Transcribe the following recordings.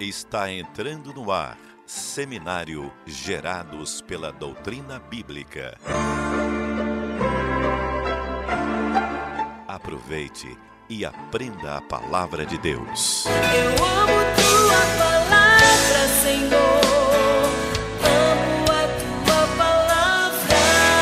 Está entrando no ar, Seminário Gerados pela Doutrina Bíblica. Aproveite e aprenda a Palavra de Deus. Eu amo Tua Palavra, Senhor. Amo a Tua Palavra.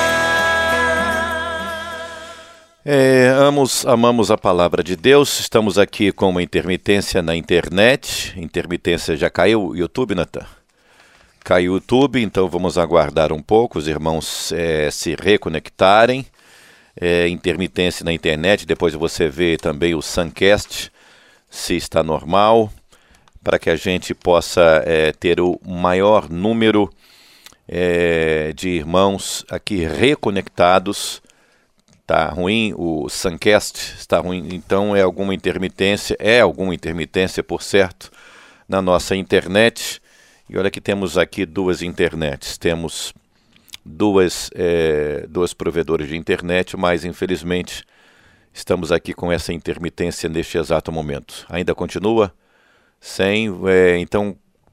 Amamos a Palavra de Deus. Estamos aqui com uma intermitência na internet. Intermitência já caiu o YouTube, Natan? Caiu o YouTube, então vamos aguardar um pouco os irmãos se reconectarem. Intermitência na internet, depois você vê também o Suncast, se está normal, para que a gente possa ter o maior número de irmãos aqui reconectados. Está ruim, o Suncast está ruim, então é alguma intermitência, por certo, na nossa internet. E olha que temos aqui duas internets, temos dois provedores de internet, mas infelizmente estamos aqui com essa intermitência neste exato momento. Ainda continua? Então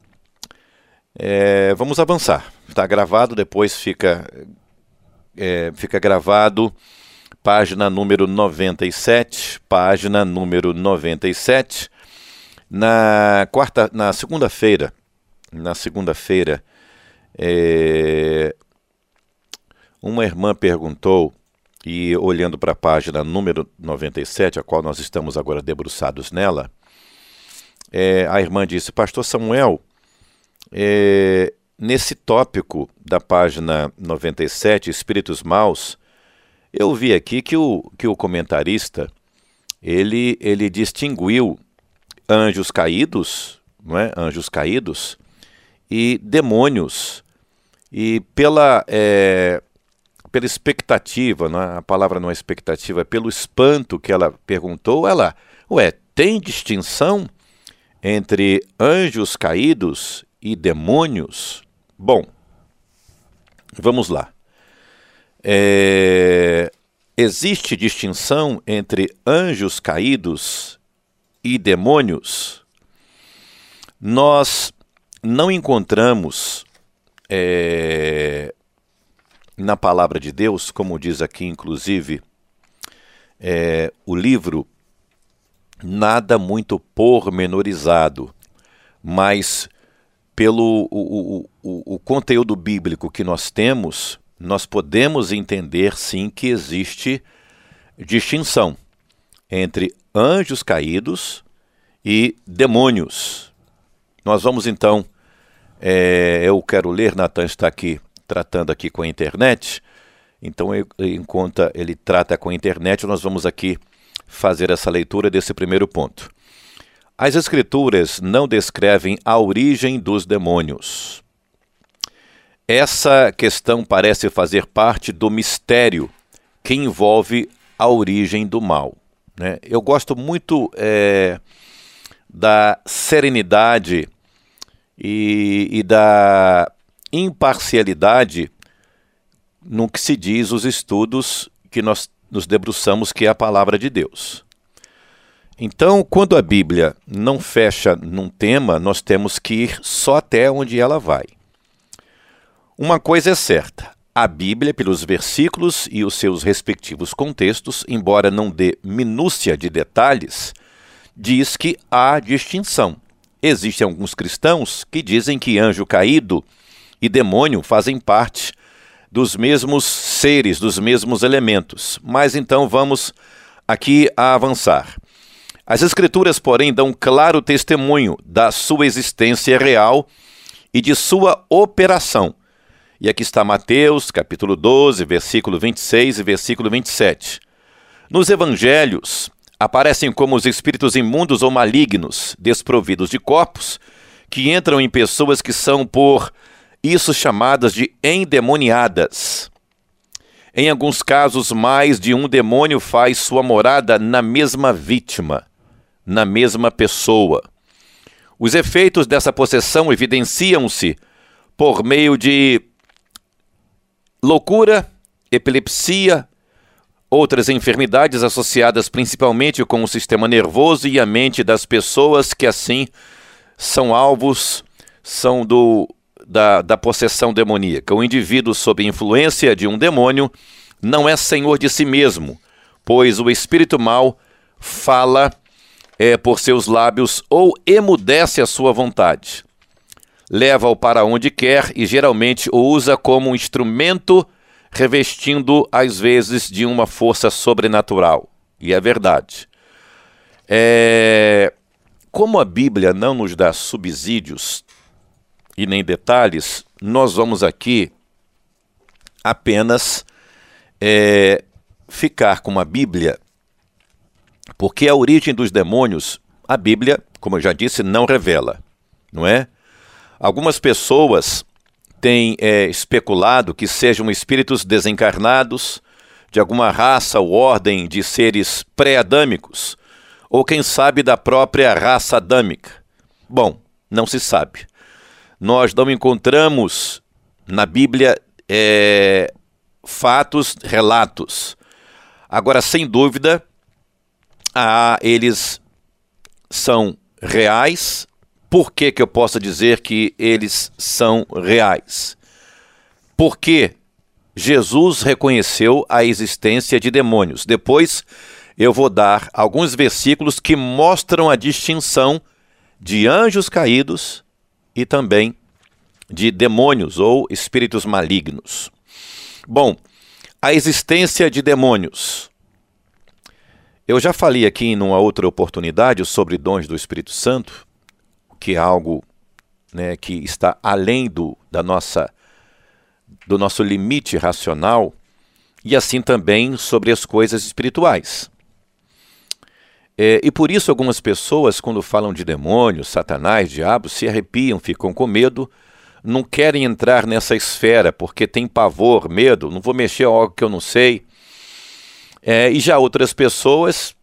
vamos avançar. Está gravado, depois fica gravado. Página número 97, na segunda-feira, uma irmã perguntou, e olhando para a página número 97, a qual nós estamos agora debruçados nela, a irmã disse: Pastor Samuel, nesse tópico da página 97, Espíritos Maus, eu vi aqui que o comentarista, ele distinguiu anjos caídos, não é? Anjos caídos e demônios, e pela expectativa, não é? A palavra não é expectativa, é pelo espanto que ela perguntou, tem distinção entre anjos caídos e demônios? Bom, vamos lá. Existe distinção entre anjos caídos e demônios? Nós não encontramos na palavra de Deus, como diz aqui inclusive o livro, nada muito pormenorizado, mas pelo o conteúdo bíblico que nós temos, nós podemos entender sim que existe distinção entre anjos caídos e demônios. Nós vamos então, eu quero ler, Natan está aqui tratando aqui com a internet, então enquanto ele trata com a internet, nós vamos aqui fazer essa leitura desse primeiro ponto. As Escrituras não descrevem a origem dos demônios. Essa questão parece fazer parte do mistério que envolve a origem do mal, né? Eu gosto muito da serenidade e da imparcialidade no que se diz os estudos que nós nos debruçamos, que é a palavra de Deus. Então, quando a Bíblia não fecha num tema, nós temos que ir só até onde ela vai. Uma coisa é certa, a Bíblia, pelos versículos e os seus respectivos contextos, embora não dê minúcia de detalhes, diz que há distinção. Existem alguns cristãos que dizem que anjo caído e demônio fazem parte dos mesmos seres, dos mesmos elementos. Mas então vamos aqui a avançar. As Escrituras, porém, dão claro testemunho da sua existência real e de sua operação. E aqui está Mateus, capítulo 12, versículo 26 e versículo 27. Nos evangelhos, aparecem como os espíritos imundos ou malignos, desprovidos de corpos, que entram em pessoas que são por isso chamadas de endemoniadas. Em alguns casos, mais de um demônio faz sua morada na mesma vítima, na mesma pessoa. Os efeitos dessa possessão evidenciam-se por meio de loucura, epilepsia, outras enfermidades associadas principalmente com o sistema nervoso e a mente das pessoas que assim são alvos, são da possessão demoníaca. O indivíduo sob influência de um demônio não é senhor de si mesmo, pois o espírito mau fala por seus lábios ou emudece a sua vontade. Leva-o para onde quer e geralmente o usa como um instrumento, revestindo às vezes de uma força sobrenatural. E é verdade. Como a Bíblia não nos dá subsídios e nem detalhes, nós vamos aqui apenas ficar com a Bíblia, porque a origem dos demônios, a Bíblia, como eu já disse, não revela, não é? Algumas pessoas têm especulado que sejam espíritos desencarnados de alguma raça ou ordem de seres pré-adâmicos, ou quem sabe da própria raça adâmica. Bom, não se sabe. Nós não encontramos na Bíblia fatos, relatos. Agora, sem dúvida, eles são reais. Por que eu posso dizer que eles são reais? Porque Jesus reconheceu a existência de demônios. Depois eu vou dar alguns versículos que mostram a distinção de anjos caídos e também de demônios ou espíritos malignos. Bom, a existência de demônios. Eu já falei aqui em uma outra oportunidade sobre dons do Espírito Santo, que é algo, né, que está além do nosso limite racional, e assim também sobre as coisas espirituais. E por isso algumas pessoas, quando falam de demônios, satanás, diabo, se arrepiam, ficam com medo, não querem entrar nessa esfera, porque tem pavor, medo, não vou mexer em algo que eu não sei. E já outras pessoas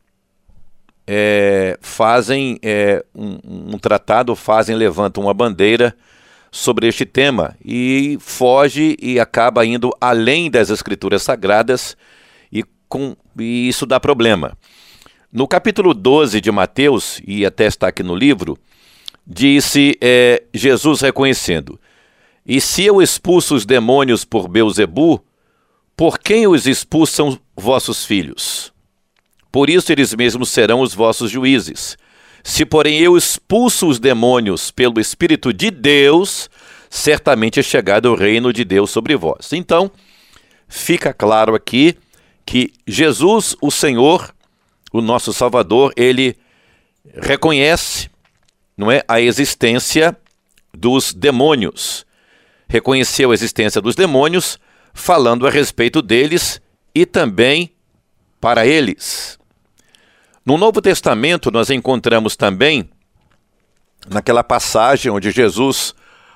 fazem um tratado, levantam uma bandeira sobre este tema e foge e acaba indo além das escrituras sagradas e isso dá problema. No capítulo 12 de Mateus, e até está aqui no livro, disse Jesus reconhecendo: e se eu expulso os demônios por Beelzebu, por quem os expulsam vossos filhos? Por isso eles mesmos serão os vossos juízes. Se, porém, eu expulso os demônios pelo Espírito de Deus, certamente é chegado o reino de Deus sobre vós. Então, fica claro aqui que Jesus, o Senhor, o nosso Salvador, ele reconhece, não é, a existência dos demônios. Reconheceu a existência dos demônios, falando a respeito deles e também para eles. No Novo Testamento, nós encontramos também, naquela passagem onde Jesus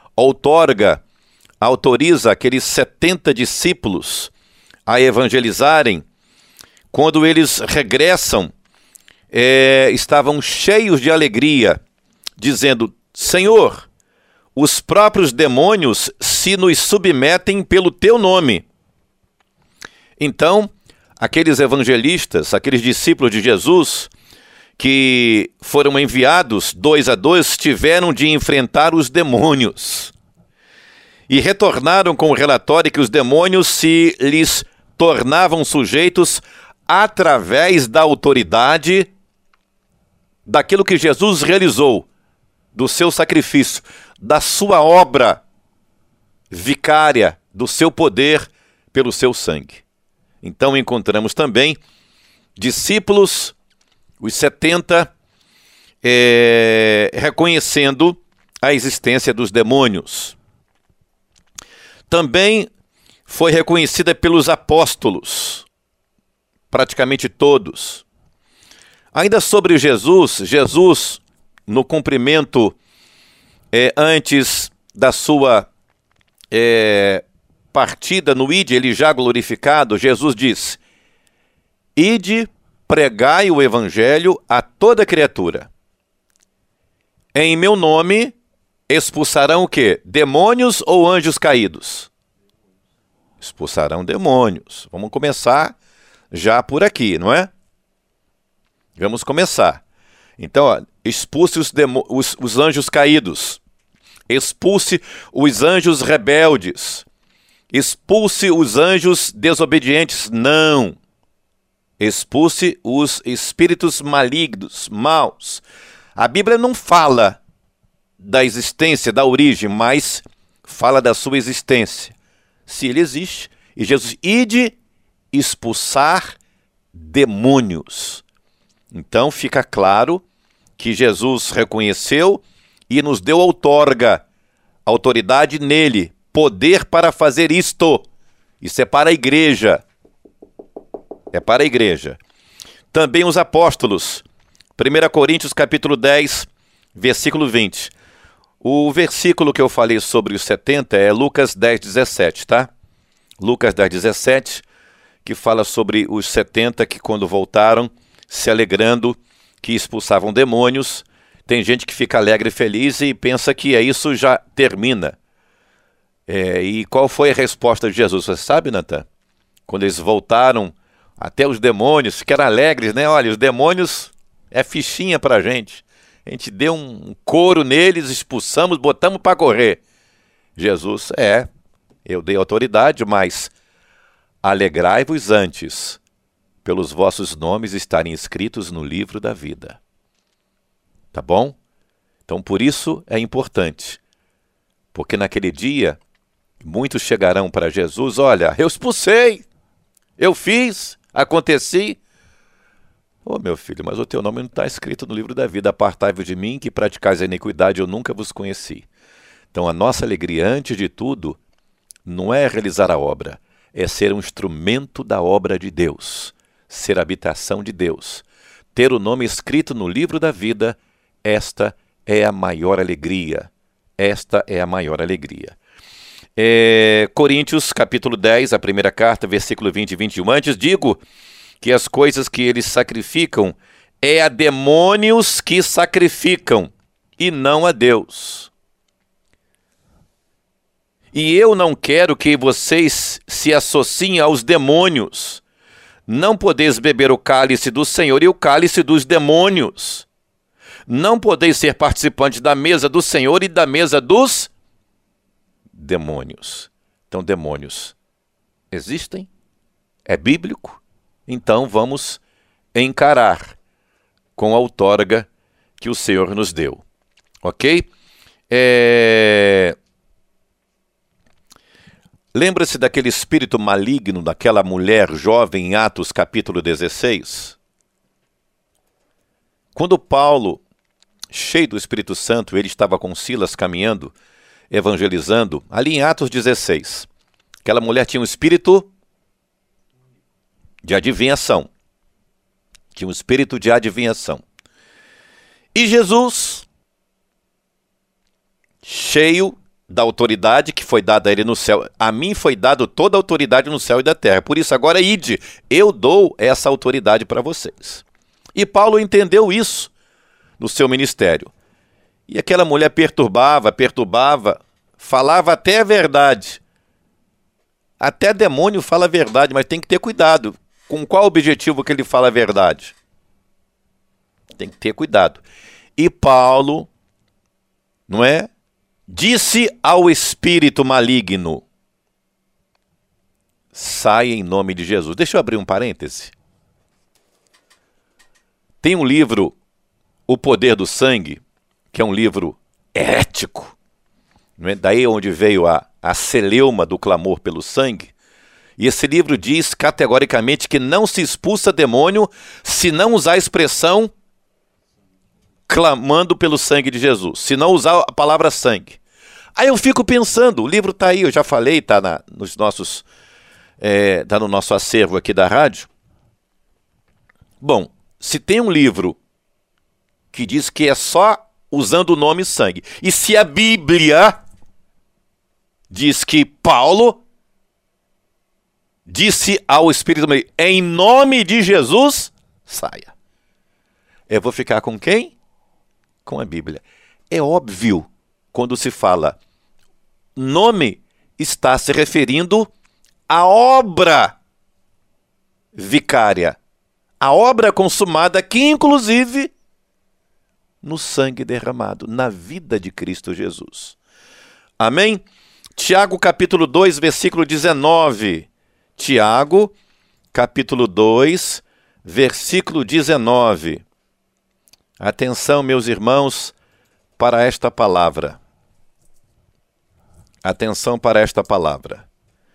autoriza aqueles 70 discípulos a evangelizarem, quando eles regressam, estavam cheios de alegria, dizendo: Senhor, os próprios demônios se nos submetem pelo teu nome. Então, aqueles evangelistas, aqueles discípulos de Jesus, que foram enviados 2 a 2, tiveram de enfrentar os demônios. E retornaram com o relatório que os demônios se lhes tornavam sujeitos através da autoridade daquilo que Jesus realizou, do seu sacrifício, da sua obra vicária, do seu poder pelo seu sangue. Então encontramos também discípulos, os 70, reconhecendo a existência dos demônios. Também foi reconhecida pelos apóstolos, praticamente todos. Ainda sobre Jesus, no cumprimento antes da sua partida no Ide, ele já glorificado, Jesus diz: Ide, pregai o evangelho a toda criatura. Em meu nome expulsarão o quê? Demônios ou anjos caídos? Expulsarão demônios. Vamos começar já por aqui, não é? Vamos começar. Então, expulse os anjos caídos, expulse os anjos rebeldes, expulse os anjos desobedientes. Não. Expulse os espíritos malignos, maus. A Bíblia não fala da existência, da origem, mas fala da sua existência. Se ele existe, e Jesus, ide expulsar demônios. Então fica claro que Jesus reconheceu e nos deu outorga, autoridade nele, poder para fazer isto. Isso é para a igreja. É para a igreja. Também os apóstolos. 1 Coríntios capítulo 10, versículo 20. O versículo que eu falei sobre os 70 é Lucas 10, 17, tá? Lucas 10, 17, que fala sobre os 70 que quando voltaram, se alegrando, que expulsavam demônios. Tem gente que fica alegre e feliz e pensa que isso já termina. E qual foi a resposta de Jesus? Você sabe, Natan? Quando eles voltaram, até os demônios ficaram alegres, né? Olha, os demônios é fichinha pra gente. A gente deu um couro neles, expulsamos, botamos para correr. Jesus, eu dei autoridade, mas alegrai-vos antes, pelos vossos nomes estarem escritos no livro da vida. Tá bom? Então, por isso é importante. Porque naquele dia, muitos chegarão para Jesus, olha, eu expulsei, eu fiz, aconteci. Ô meu filho, mas o teu nome não está escrito no livro da vida. Apartai-vos de mim, que praticais a iniquidade, eu nunca vos conheci. Então a nossa alegria, antes de tudo, não é realizar a obra, é ser um instrumento da obra de Deus, ser habitação de Deus. Ter o nome escrito no livro da vida, esta é a maior alegria. Esta é a maior alegria. Coríntios, capítulo 10, a primeira carta, versículo 20 e 21. Antes digo que as coisas que eles sacrificam é a demônios que sacrificam, e não a Deus. E eu não quero que vocês se associem aos demônios. Não podeis beber o cálice do Senhor e o cálice dos demônios. Não podeis ser participantes da mesa do Senhor e da mesa dos demônios. Então, demônios existem? É bíblico? Então, vamos encarar com a outorga que o Senhor nos deu. Ok? Lembra-se daquele espírito maligno daquela mulher jovem em Atos capítulo 16? Quando Paulo, cheio do Espírito Santo, ele estava com Silas caminhando, evangelizando, ali em Atos 16. Aquela mulher tinha um espírito de adivinhação. Tinha um espírito de adivinhação. E Jesus, cheio da autoridade que foi dada a ele no céu. A mim foi dado toda a autoridade no céu e da terra. Por isso agora ide, eu dou essa autoridade para vocês. E Paulo entendeu isso no seu ministério. E aquela mulher perturbava, falava até a verdade. Até demônio fala a verdade, mas tem que ter cuidado. Com qual objetivo que ele fala a verdade? Tem que ter cuidado. E Paulo, não é? Disse ao espírito maligno, sai em nome de Jesus. Deixa eu abrir um parêntese. Tem um livro, O Poder do Sangue, que é um livro herético. Não é? Daí onde veio a celeuma do clamor pelo sangue. E esse livro diz categoricamente que não se expulsa demônio se não usar a expressão clamando pelo sangue de Jesus, se não usar a palavra sangue. Aí eu fico pensando, o livro está aí, eu já falei, está no nosso acervo aqui da rádio. Bom, se tem um livro que diz que é só usando o nome sangue, e se a Bíblia diz que Paulo disse ao Espírito Santo, em nome de Jesus, saia. Eu vou ficar com quem? Com a Bíblia. É óbvio, quando se fala nome, está se referindo à obra vicária. A obra consumada que, inclusive, no sangue derramado, na vida de Cristo Jesus. Amém? Tiago capítulo 2, versículo 19. Tiago capítulo 2, versículo 19. Atenção, meus irmãos, para esta palavra. Atenção para esta palavra.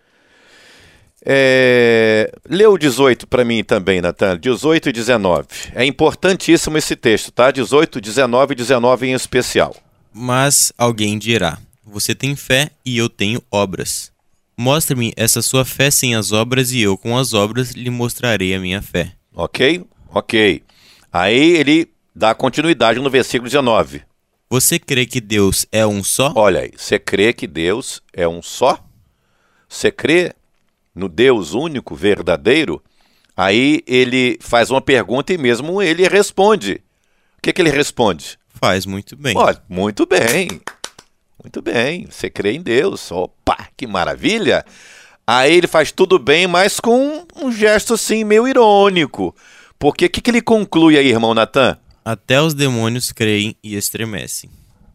Lê o 18 para mim também, Natan. 18 e 19. É importantíssimo esse texto, tá? 18, 19 e 19 em especial. Mas alguém dirá: você tem fé e eu tenho obras. Mostre-me essa sua fé sem as obras e eu com as obras lhe mostrarei a minha fé. Ok? Ok. Aí ele dá continuidade no versículo 19. Você crê que Deus é um só? Olha aí, você crê que Deus é um só? Você crê no Deus único, verdadeiro? Aí ele faz uma pergunta e mesmo ele responde. O que ele responde? Faz muito bem. Olha, muito bem. Muito bem. Você crê em Deus. Opa, que maravilha. Aí ele faz tudo bem, mas com um gesto assim meio irônico. Porque o que ele conclui aí, irmão Natan? Até os demônios creem e estremecem.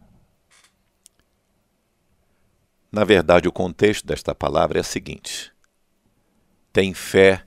Na verdade, o contexto desta palavra é o seguinte. Tem fé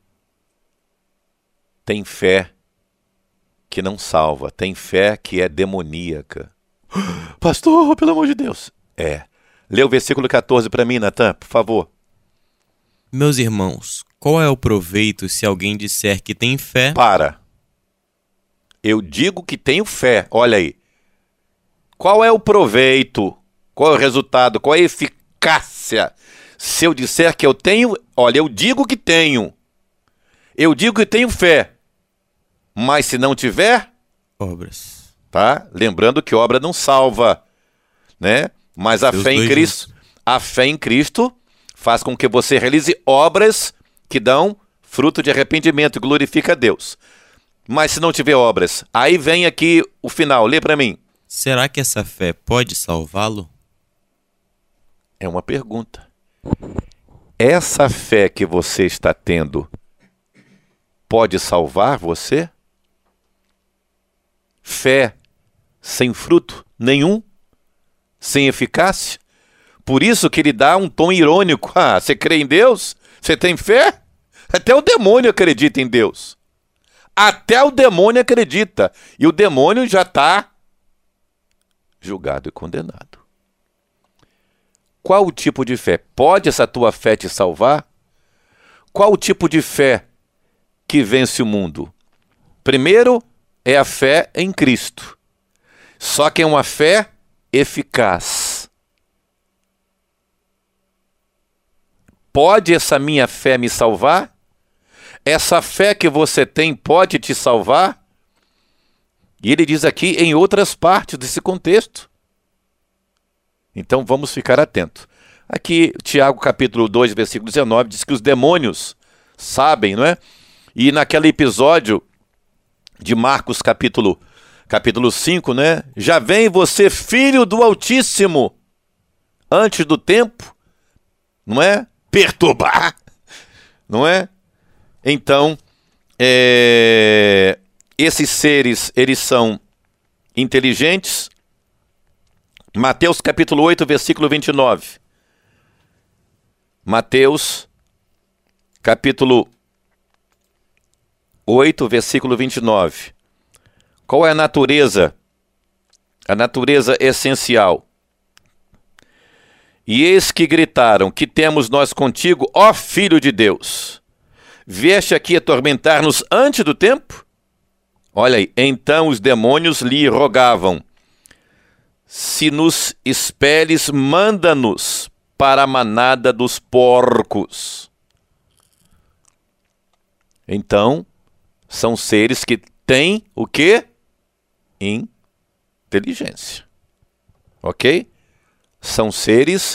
que não salva. Tem fé que é demoníaca. Pastor, pelo amor de Deus. Lê o versículo 14 para mim, Natan, por favor. Meus irmãos, qual é o proveito se alguém disser que tem fé? Para. Eu digo que tenho fé. Olha aí. Qual é o proveito? Qual é o resultado? Qual é a eficácia? Se eu disser que eu tenho... Olha, eu digo que tenho. Eu digo que tenho fé. Mas se não tiver... Obras. Tá? Lembrando que obra não salva, né? Mas a fé em Cristo... A fé em Cristo faz com que você realize obras que dão fruto de arrependimento e glorifica a Deus. Mas se não tiver obras, aí vem aqui o final, lê para mim. Será que essa fé pode salvá-lo? É uma pergunta. Essa fé que você está tendo pode salvar você? Fé sem fruto nenhum? Sem eficácia? Por isso que ele dá um tom irônico. Ah, você crê em Deus? Você tem fé? Até o demônio acredita em Deus. Até o demônio acredita. E o demônio já está julgado e condenado. Qual o tipo de fé? Pode essa tua fé te salvar? Qual o tipo de fé que vence o mundo? Primeiro é a fé em Cristo. Só que é uma fé eficaz. Pode essa minha fé me salvar? Essa fé que você tem pode te salvar? E ele diz aqui em outras partes desse contexto. Então vamos ficar atentos. Aqui, Tiago capítulo 2, versículo 19, diz que os demônios sabem, não é? E naquele episódio de Marcos capítulo 5, né? Já vem você, filho do Altíssimo, antes do tempo, não é? Perturbar, não é? Então, esses seres, eles são inteligentes. Mateus capítulo 8, versículo 29. Mateus capítulo 8, versículo 29. Qual é a natureza? A natureza essencial. E eis que gritaram: que temos nós contigo, ó Filho de Deus? Vieste aqui atormentar-nos antes do tempo? Olha aí, então os demônios lhe rogavam: se nos expeles, manda-nos para a manada dos porcos. Então, são seres que têm o quê? Inteligência. Ok? São seres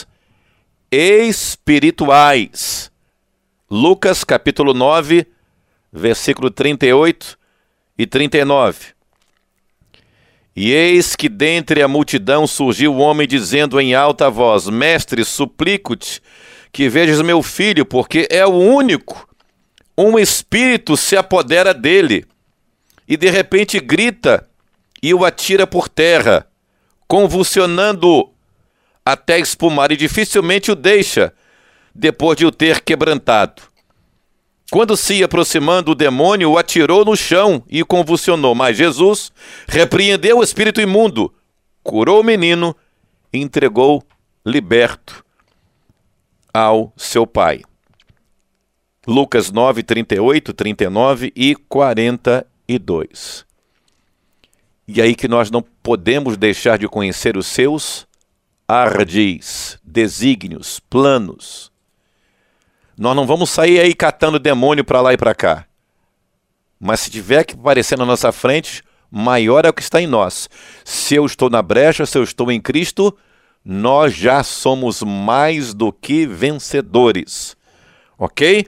espirituais. Lucas capítulo 9, versículo 38 e 39. E eis que dentre a multidão surgiu um homem dizendo em alta voz: Mestre, suplico-te que vejas meu filho, porque é o único. Um espírito se apodera dele. E de repente grita e o atira por terra, convulsionando-o até espumar, e dificilmente o deixa, depois de o ter quebrantado. Quando se ia aproximando, o demônio o atirou no chão e o convulsionou. Mas Jesus repreendeu o espírito imundo, curou o menino e entregou liberto ao seu pai. Lucas 9, 38, 39 e 42. E aí que nós não podemos deixar de conhecer os seus ardis, desígnios, planos. Nós não vamos sair aí catando demônio para lá e para cá. Mas se tiver que aparecer na nossa frente, maior é o que está em nós. Se eu estou na brecha, se eu estou em Cristo, nós já somos mais do que vencedores. Ok?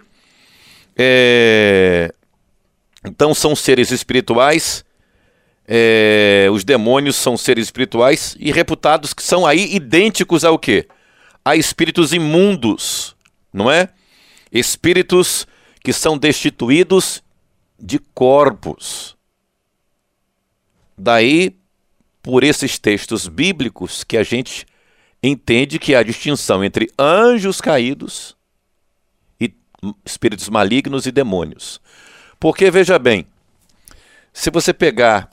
Então são seres espirituais, os demônios são seres espirituais e reputados que são aí idênticos ao quê? A espíritos imundos, não é? Espíritos que são destituídos de corpos. Daí, por esses textos bíblicos, que a gente entende que há distinção entre anjos caídos e espíritos malignos e demônios. Porque, veja bem, se você pegar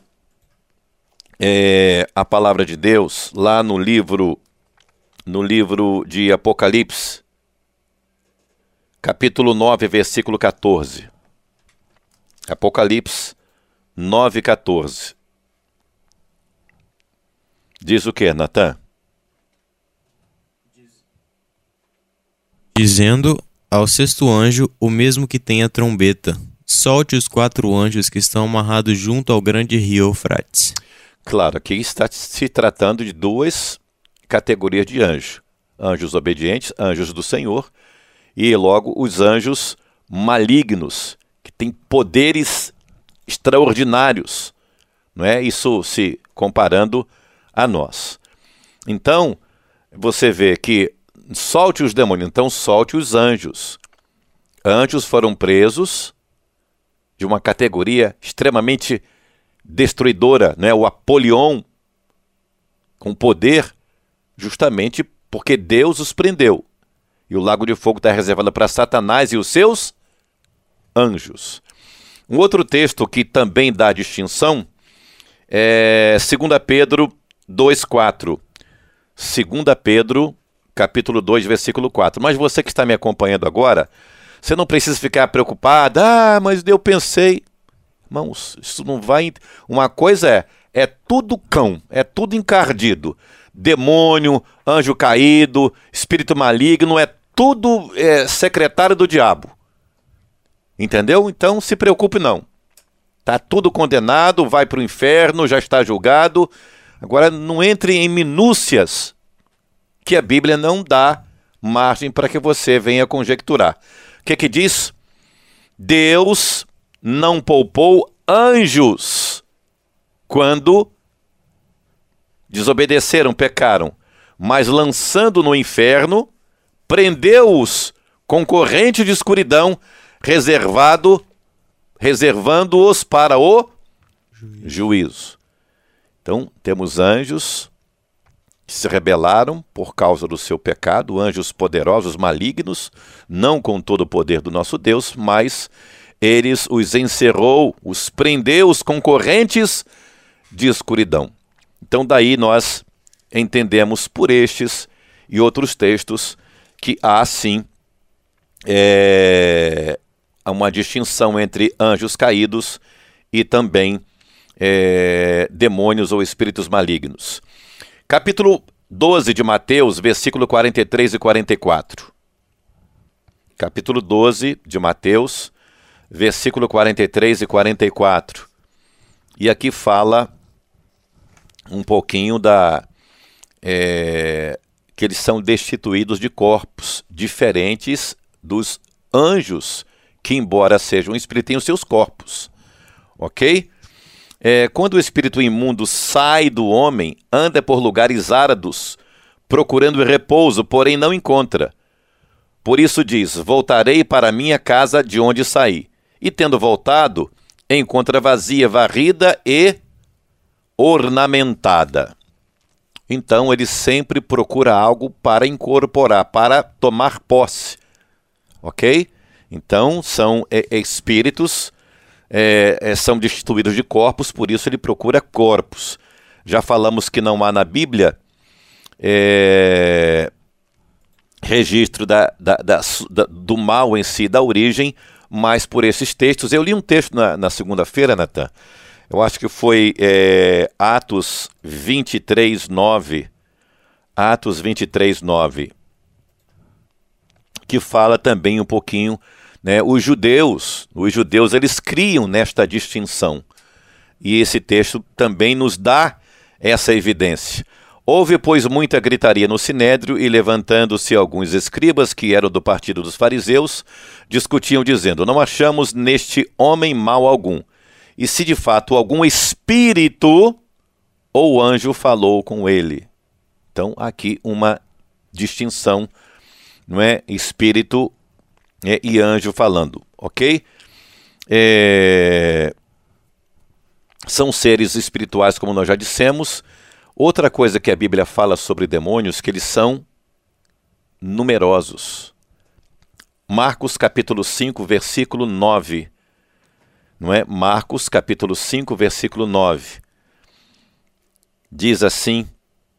a palavra de Deus lá no livro de Apocalipse, capítulo 9, versículo 14. Apocalipse 9, 14. Diz o que, Natan? Dizendo ao sexto anjo, o mesmo que tem a trombeta, solte os 4 anjos que estão amarrados junto ao grande rio Eufrates. Claro, aqui está se tratando de 2 categorias de anjos. Anjos obedientes, anjos do Senhor, e logo os anjos malignos, que têm poderes extraordinários, não é? Isso se comparando a nós. Então, você vê que solte os demônios, então solte os anjos. Anjos foram presos de uma categoria extremamente destruidora, né? O Apolion, com poder, justamente porque Deus os prendeu. E o lago de fogo está reservado para Satanás e os seus anjos. Um outro texto que também dá distinção é 2 Pedro 2,4. 2 Pedro, capítulo 2, versículo 4. Mas você que está me acompanhando agora, você não precisa ficar preocupado. Mas eu pensei. Irmãos, isso não vai... Uma coisa é tudo cão, é tudo encardido. Demônio, anjo caído, espírito maligno, é tudo secretário do diabo. Entendeu? Então, se preocupe não. Está tudo condenado, vai para o inferno, já está julgado. Agora, não entre em minúcias que a Bíblia não dá margem para que você venha conjecturar. O que diz? Deus não poupou anjos quando desobedeceram, pecaram, mas lançando no inferno, prendeu-os com corrente de escuridão, reservando-os para o juízo. Então, temos anjos que se rebelaram por causa do seu pecado, anjos poderosos, malignos, não com todo o poder do nosso Deus, mas eles os encerrou, os prendeu com correntes de escuridão. Então, daí nós entendemos por estes e outros textos que há, sim, uma distinção entre anjos caídos e também demônios ou espíritos malignos. Capítulo 12 de Mateus, versículo 43 e 44. Capítulo 12 de Mateus, versículo 43 e 44. E aqui fala um pouquinho que eles são destituídos de corpos diferentes dos anjos, que embora sejam espíritos, têm os seus corpos. Ok? Quando o espírito imundo sai do homem, anda por lugares áridos, procurando repouso, porém não encontra. Por isso diz, voltarei para a minha casa de onde saí. E tendo voltado, encontra vazia, varrida e ornamentada. Então ele sempre procura algo para incorporar, para tomar posse. Ok? Então são espíritos, são destituídos de corpos, por isso ele procura corpos. Já falamos que não há na Bíblia registro do mal em si, da origem, mas por esses textos. Eu li um texto na segunda-feira, Natan. Eu acho que foi Atos 23, 9. Atos 23, 9. Que fala também um pouquinho, né? Os judeus, eles criam nesta distinção. E esse texto também nos dá essa evidência. Houve, pois, muita gritaria no sinédrio, e levantando-se alguns escribas, que eram do partido dos fariseus, discutiam, dizendo: não achamos neste homem mal algum. E se de fato algum espírito ou anjo falou com ele. Então, aqui uma distinção, não é? Espírito e anjo falando, ok? São seres espirituais, como nós já dissemos. Outra coisa que a Bíblia fala sobre demônios, que eles são numerosos. Marcos capítulo 5, versículo 9. Não é? Marcos capítulo 5, versículo 9. Diz assim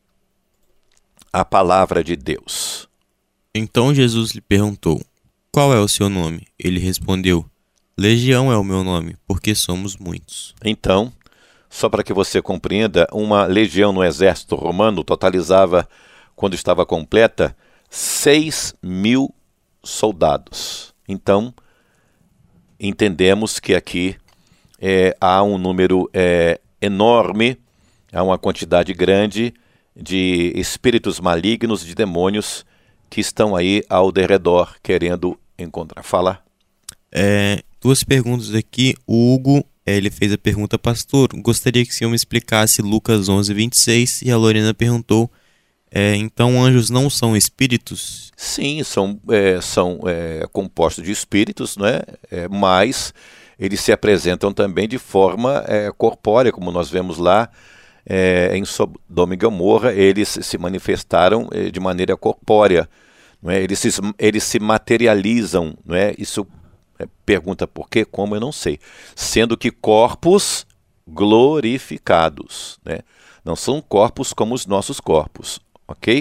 a palavra de Deus. Então Jesus lhe perguntou: qual é o seu nome? Ele respondeu: Legião é o meu nome, porque somos muitos. Então, só para que você compreenda, uma legião no exército romano totalizava, quando estava completa, 6.000 soldados. Então, entendemos que aqui há um número enorme, há uma quantidade grande de espíritos malignos, de demônios, que estão aí ao derredor querendo encontrar. Fala. Duas perguntas aqui. O Hugo, ele fez a pergunta: pastor, gostaria que o senhor me explicasse Lucas 11, 26. E a Lorena perguntou: então anjos não são espíritos? Sim, são compostos de espíritos, né? Mas eles se apresentam também de forma corpórea, como nós vemos lá em Sodoma e Gomorra. Eles se manifestaram de maneira corpórea, não é? Eles se materializam, não é? Isso pergunta por quê, como, eu não sei. Sendo que corpos glorificados, né? Não são corpos como os nossos corpos, ok?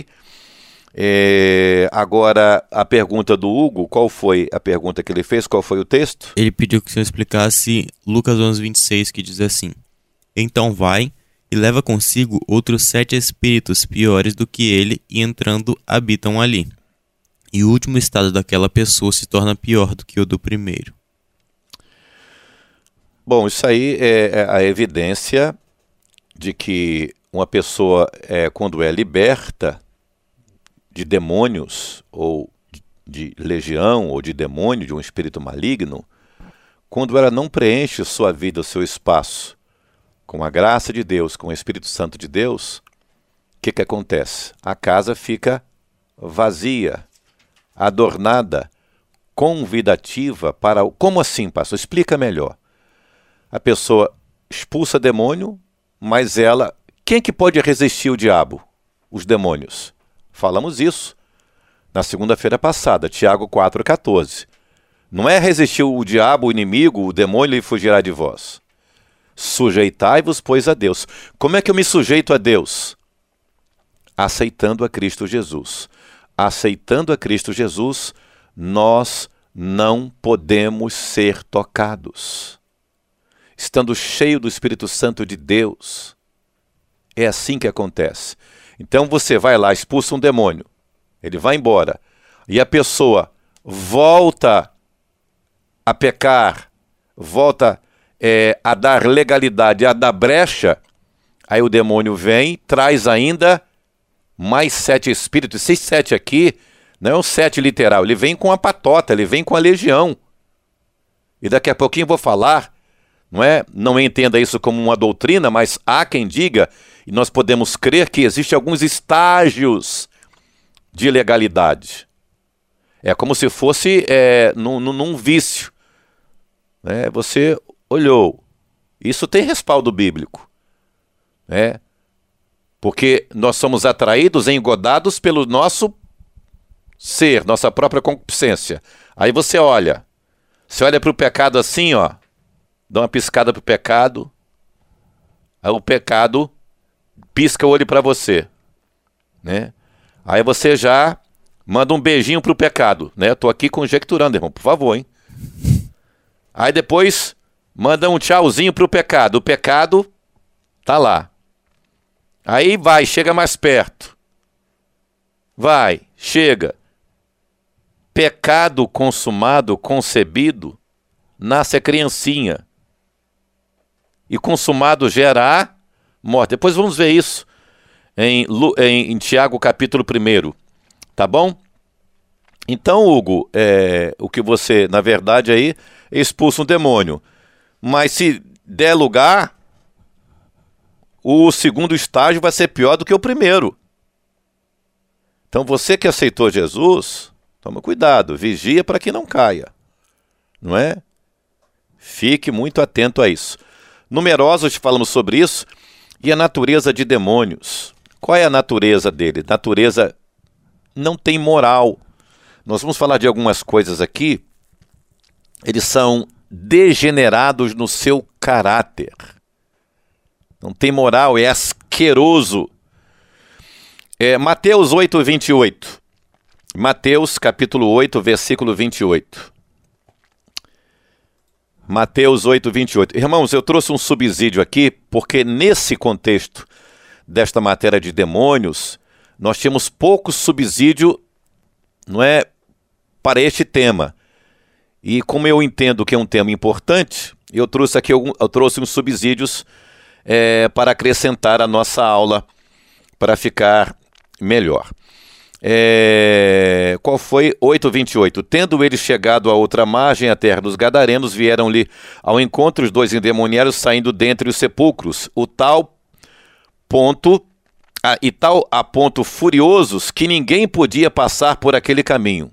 Agora, a pergunta do Hugo, qual foi a pergunta que ele fez? Qual foi o texto? Ele pediu que o senhor explicasse Lucas 11, 26, que diz assim: então vai e leva consigo outros 7 espíritos piores do que ele, e entrando habitam ali. E o último estado daquela pessoa se torna pior do que o do primeiro. Bom, isso aí é a evidência de que uma pessoa, quando é liberta de demônios, ou de legião, ou de demônio, de um espírito maligno, quando ela não preenche sua vida, o seu espaço, com a graça de Deus, com o Espírito Santo de Deus, o que acontece? A casa fica vazia, adornada, convidativa para... Como assim, pastor? Explica melhor. A pessoa expulsa demônio, mas ela... Quem que pode resistir o diabo? Os demônios. Falamos isso na segunda-feira passada, Tiago 4,14. Não é resistir o diabo, o inimigo, o demônio, e fugirá de vós. Sujeitai-vos, pois, a Deus. Como é que eu me sujeito a Deus? Aceitando a Cristo Jesus. Aceitando a Cristo Jesus, nós não podemos ser tocados. Estando cheio do Espírito Santo de Deus, é assim que acontece. Então você vai lá, expulsa um demônio, ele vai embora, e a pessoa volta a pecar, volta a dar legalidade, a dar brecha, aí o demônio vem, traz ainda mais 7 espíritos. Esses 7 aqui não é um 7 literal, ele vem com a patota, ele vem com a legião. E daqui a pouquinho eu vou falar, não entenda isso como uma doutrina, mas há quem diga, e nós podemos crer, que existem alguns estágios de legalidade. É como se fosse num vício. Você olhou, isso tem respaldo bíblico. né? Porque nós somos atraídos, engodados pelo nosso ser, nossa própria concupiscência. Aí você olha para o pecado assim, ó, dá uma piscada para o pecado, aí o pecado pisca o olho para você, né? Aí você já manda um beijinho para o pecado, né? Tô aqui conjecturando, irmão, por favor, hein? Aí depois manda um tchauzinho para o pecado tá lá. Aí vai, chega mais perto. Vai, chega. Pecado consumado, concebido, nasce a criancinha. E consumado gera a morte. Depois vamos ver isso em Tiago capítulo 1. Tá bom? Então, Hugo, o que você, na verdade, aí expulsa um demônio. Mas se der lugar, o segundo estágio vai ser pior do que o primeiro. Então, você que aceitou Jesus, toma cuidado, vigia para que não caia. Não é? Fique muito atento a isso. Numerosos falamos sobre isso. E a natureza de demônios. Qual é a natureza dele? Natureza não tem moral. Nós vamos falar de algumas coisas aqui. Eles são degenerados no seu caráter. Não tem moral, é asqueroso. Mateus 8, 28. Mateus capítulo 8, versículo 28. Mateus 8, 28. Irmãos, eu trouxe um subsídio aqui, porque nesse contexto desta matéria de demônios, nós tínhamos pouco subsídio, não é, para este tema. E como eu entendo que é um tema importante, eu trouxe uns subsídios para acrescentar a nossa aula, para ficar melhor. Qual foi? 8:28. Tendo eles chegado à outra margem, a terra dos Gadarenos, vieram-lhe ao encontro os 2 endemoniados saindo dentre os sepulcros, a ponto furiosos que ninguém podia passar por aquele caminho.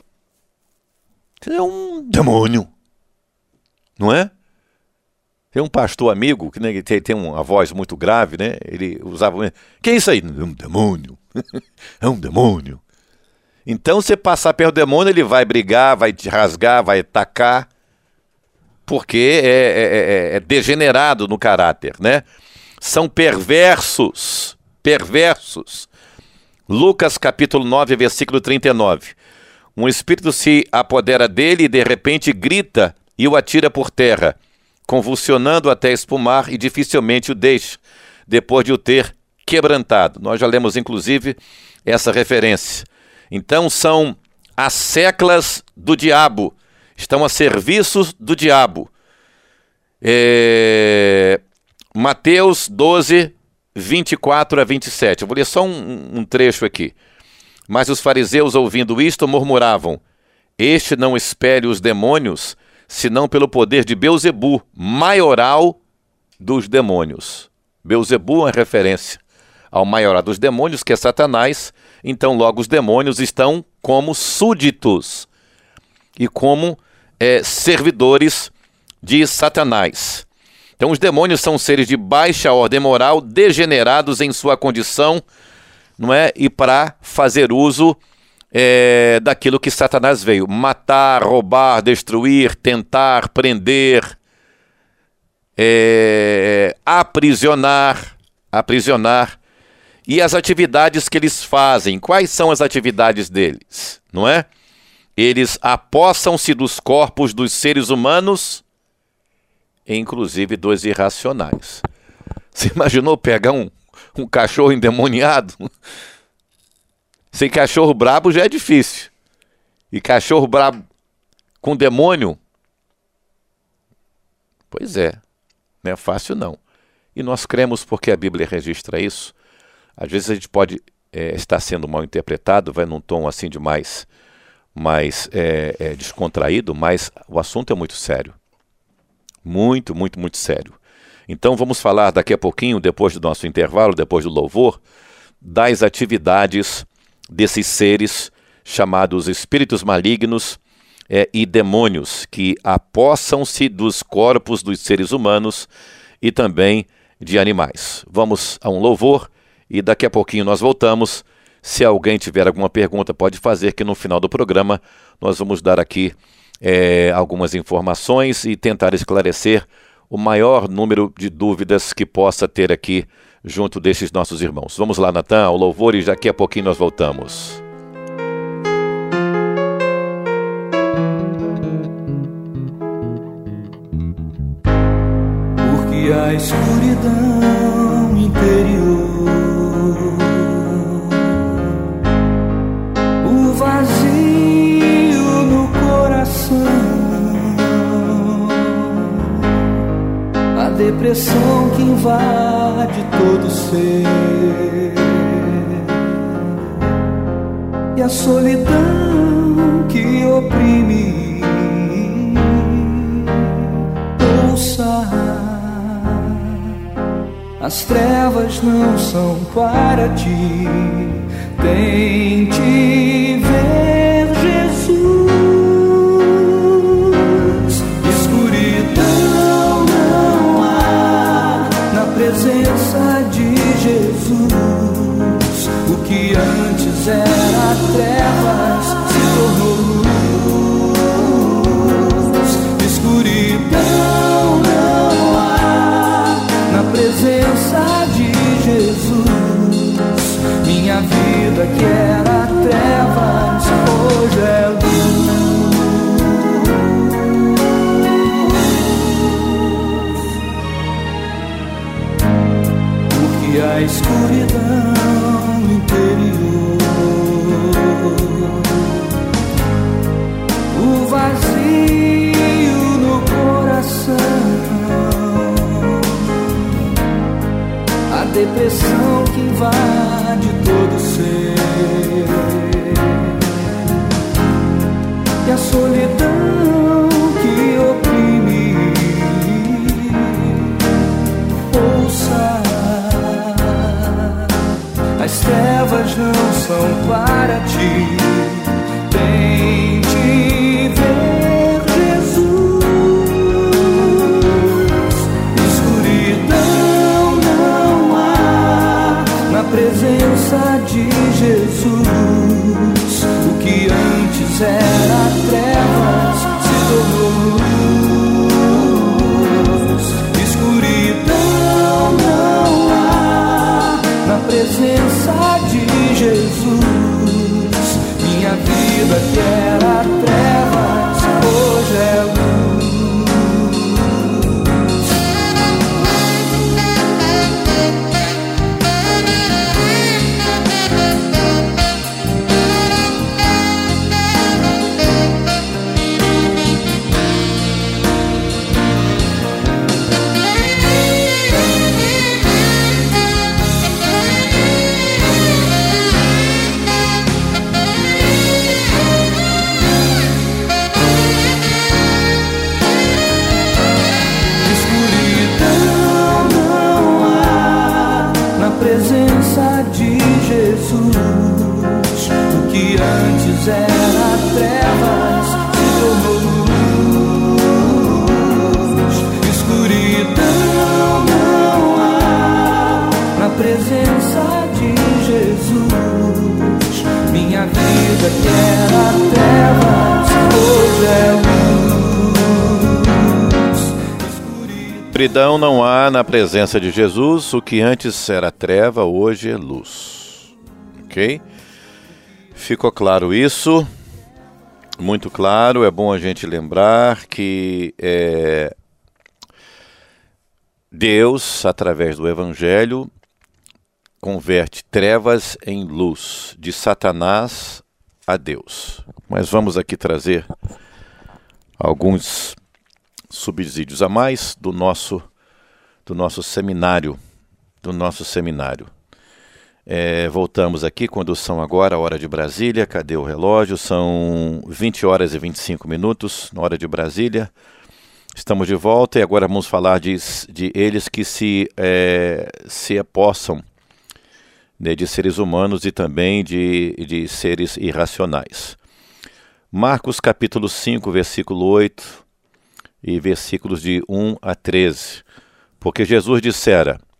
É um demônio, não é? Tem um pastor amigo que tem uma voz muito grave, né? Ele usava... Que é isso aí? É um demônio. É um demônio. Então, você passar perto do demônio, ele vai brigar, vai te rasgar, vai atacar, porque é degenerado no caráter, né? São perversos. Lucas capítulo 9, versículo 39. Um espírito se apodera dele e de repente grita e o atira por terra, convulsionando até espumar, e dificilmente o deixa, depois de o ter quebrantado. Nós já lemos, inclusive, essa referência. Então, são as seclas do diabo, estão a serviço do diabo. Mateus 12, 24 a 27. Eu vou ler só um trecho aqui. Mas os fariseus, ouvindo isto, murmuravam: este não expele os demônios, senão pelo poder de Belzebu, maioral dos demônios. Belzebu é uma referência ao maioral dos demônios, que é Satanás. Então, logo, os demônios estão como súditos e como servidores de Satanás. Então, os demônios são seres de baixa ordem moral, degenerados em sua condição, não é? E para fazer uso daquilo que Satanás veio: matar, roubar, destruir, tentar, prender, aprisionar. E as atividades que eles fazem, quais são as atividades deles, não é? Eles apossam-se dos corpos dos seres humanos, inclusive dos irracionais. Você imaginou pegar um cachorro endemoniado? Sem cachorro brabo já é difícil. E cachorro brabo com demônio? Pois é, não é fácil não. E nós cremos porque a Bíblia registra isso. Às vezes a gente pode estar sendo mal interpretado, vai num tom assim de mais descontraído, mas o assunto é muito sério. Muito, muito, muito sério. Então vamos falar daqui a pouquinho, depois do nosso intervalo, depois do louvor, das atividades desses seres chamados espíritos malignos e demônios, que apossam-se dos corpos dos seres humanos e também de animais. Vamos a um louvor e daqui a pouquinho nós voltamos. Se alguém tiver alguma pergunta, pode fazer, que no final do programa nós vamos dar aqui algumas informações e tentar esclarecer o maior número de dúvidas que possa ter aqui junto desses nossos irmãos. Vamos lá, Natan, ao louvor, e daqui a pouquinho nós voltamos. Porque a escuridão interior, o vazio no coração, a depressão que invade todo ser, e a solidão que oprime, ouça, as trevas não são para ti. Tente ver Jesus. Escuridão não há na presença de Jesus. O que antes era trevas se tornou luz. Escuridão não há na presença de Jesus. Minha vida que era trevas, hoje é luz. Porque a escuridão interior, o vazio no coração, a depressão que invade todo ser, e a solidão que oprime, ouça, as trevas não são para ti. Tente ver Jesus. Escuridão não há na presença de Jesus. O que antes era trevas se tornou luz. Escuridão não há na presença de Jesus. Minha vida que era trevas, hoje é luz. Presença de Jesus. O que antes era trevas se tornou luz. Escuridão não há na presença de Jesus. Minha vida que era trevas, hoje é luz. Escuridão não há na presença de Jesus. O que antes era treva, hoje é luz. Ok? Ficou claro isso? Muito claro. É bom a gente lembrar que Deus, através do Evangelho, converte trevas em luz, de Satanás a Deus. Mas vamos aqui trazer alguns subsídios a mais do nosso seminário. Voltamos aqui quando são agora a hora de Brasília. Cadê o relógio? São 20 horas e 25 minutos na hora de Brasília. Estamos de volta e agora vamos falar de eles que se apossam, né, de seres humanos e também de seres irracionais. Marcos capítulo 5, versículo 8 e versículos de 1 a 13. Porque Jesus dissera: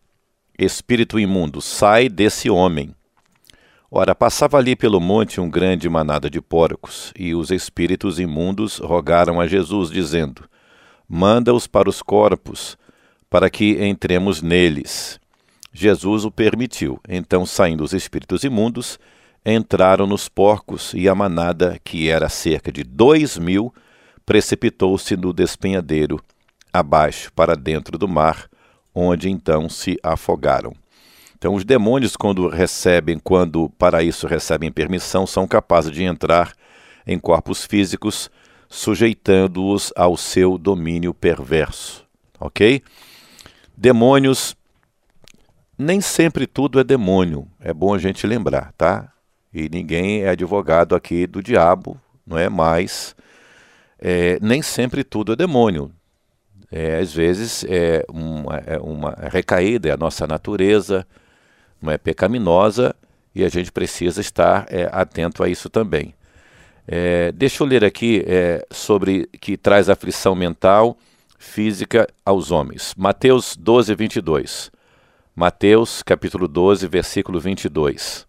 espírito imundo, sai desse homem. Ora, passava ali pelo monte um grande manada de porcos, e os espíritos imundos rogaram a Jesus, dizendo: manda-os para os corpos, para que entremos neles. Jesus o permitiu. Então, saindo os espíritos imundos, entraram nos porcos, e a manada, que era cerca de 2.000, precipitou-se no despenhadeiro, abaixo, para dentro do mar, onde então se afogaram. Então, os demônios, quando para isso recebem permissão, são capazes de entrar em corpos físicos, sujeitando-os ao seu domínio perverso. Ok? Demônios, nem sempre tudo é demônio. É bom a gente lembrar, tá? E ninguém é advogado aqui do diabo, não é? Mas nem sempre tudo é demônio. Às vezes é uma recaída, é a nossa natureza, não é pecaminosa, e a gente precisa estar atento a isso também. Deixa eu ler aqui sobre que traz aflição mental, física aos homens. Mateus 12, 22. Mateus, capítulo 12, versículo 22.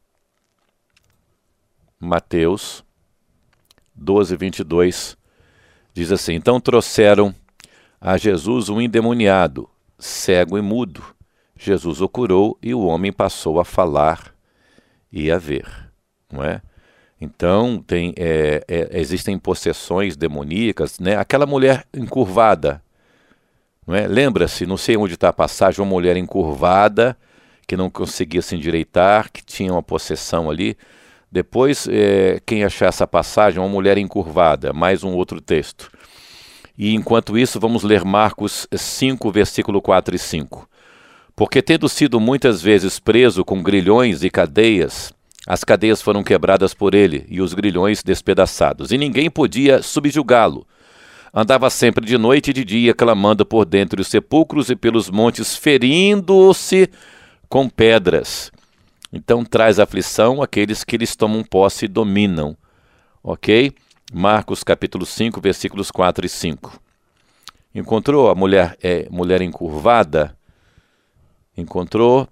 Mateus 12, 22, diz assim: então trouxeram a Jesus um endemoniado, cego e mudo. Jesus o curou e o homem passou a falar e a ver, não é? Então, existem possessões demoníacas, né? Aquela mulher encurvada, não é? Lembra-se, não sei onde está a passagem, uma mulher encurvada, que não conseguia se endireitar, que tinha uma possessão ali. Depois, quem achar essa passagem, uma mulher encurvada, mais um outro texto. E enquanto isso, vamos ler Marcos 5, versículo 4 e 5. Porque tendo sido muitas vezes preso com grilhões e cadeias, as cadeias foram quebradas por ele e os grilhões despedaçados, e ninguém podia subjugá-lo. Andava sempre de noite e de dia, clamando por dentro os sepulcros e pelos montes, ferindo-se com pedras. Então traz aflição aqueles que lhes tomam posse e dominam. Ok? Marcos capítulo 5, versículos 4 e 5. Encontrou a mulher encurvada? Encontrou?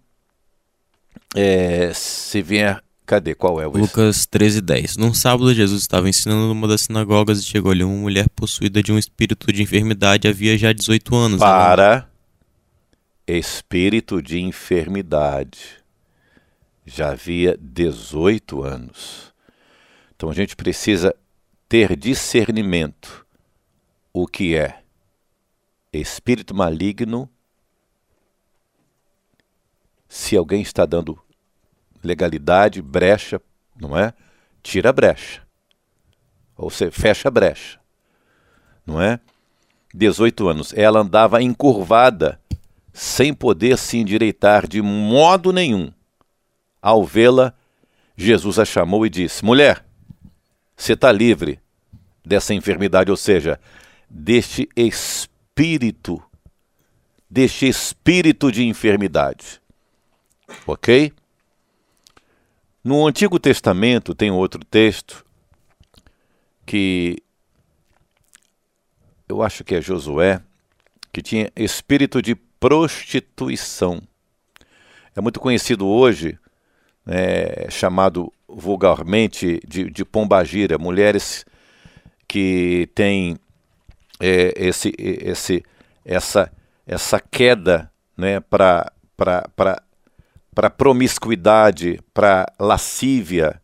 Se vier... Cadê? Qual é o Lucas 13, 10. Num sábado, Jesus estava ensinando numa das sinagogas e chegou-lhe uma mulher possuída de um espírito de enfermidade havia já 18 anos. Espírito de enfermidade. Já havia 18 anos. Então a gente precisa ter discernimento. O que é espírito maligno? Se alguém está dando legalidade, brecha, não é? Tira a brecha. Ou você fecha a brecha. Não é? 18 anos. Ela andava encurvada, sem poder se endireitar de modo nenhum. Ao vê-la, Jesus a chamou e disse: mulher, você está livre dessa enfermidade, ou seja, deste espírito de enfermidade. Ok? No Antigo Testamento tem outro texto que eu acho que é Josué, que tinha espírito de prostituição. É muito conhecido hoje, chamado vulgarmente de pombagira, mulheres que têm essa queda, né, para promiscuidade, para lascívia,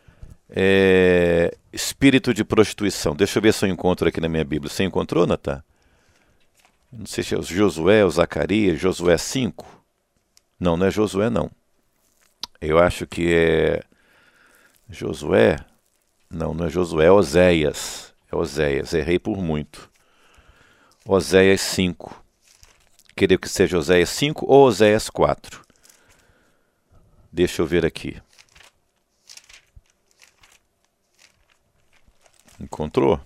espírito de prostituição. Deixa eu ver se eu encontro aqui na minha Bíblia. Você encontrou, Natan? Não sei se é o Josué ou Zacarias, Josué 5. Não é Josué, não. Eu acho que é Josué. Não é Josué, é Oséias. É Oséias, errei por muito. Oséias 5. Queria que seja Oséias 5 ou Oséias 4. Deixa eu ver aqui. Encontrou?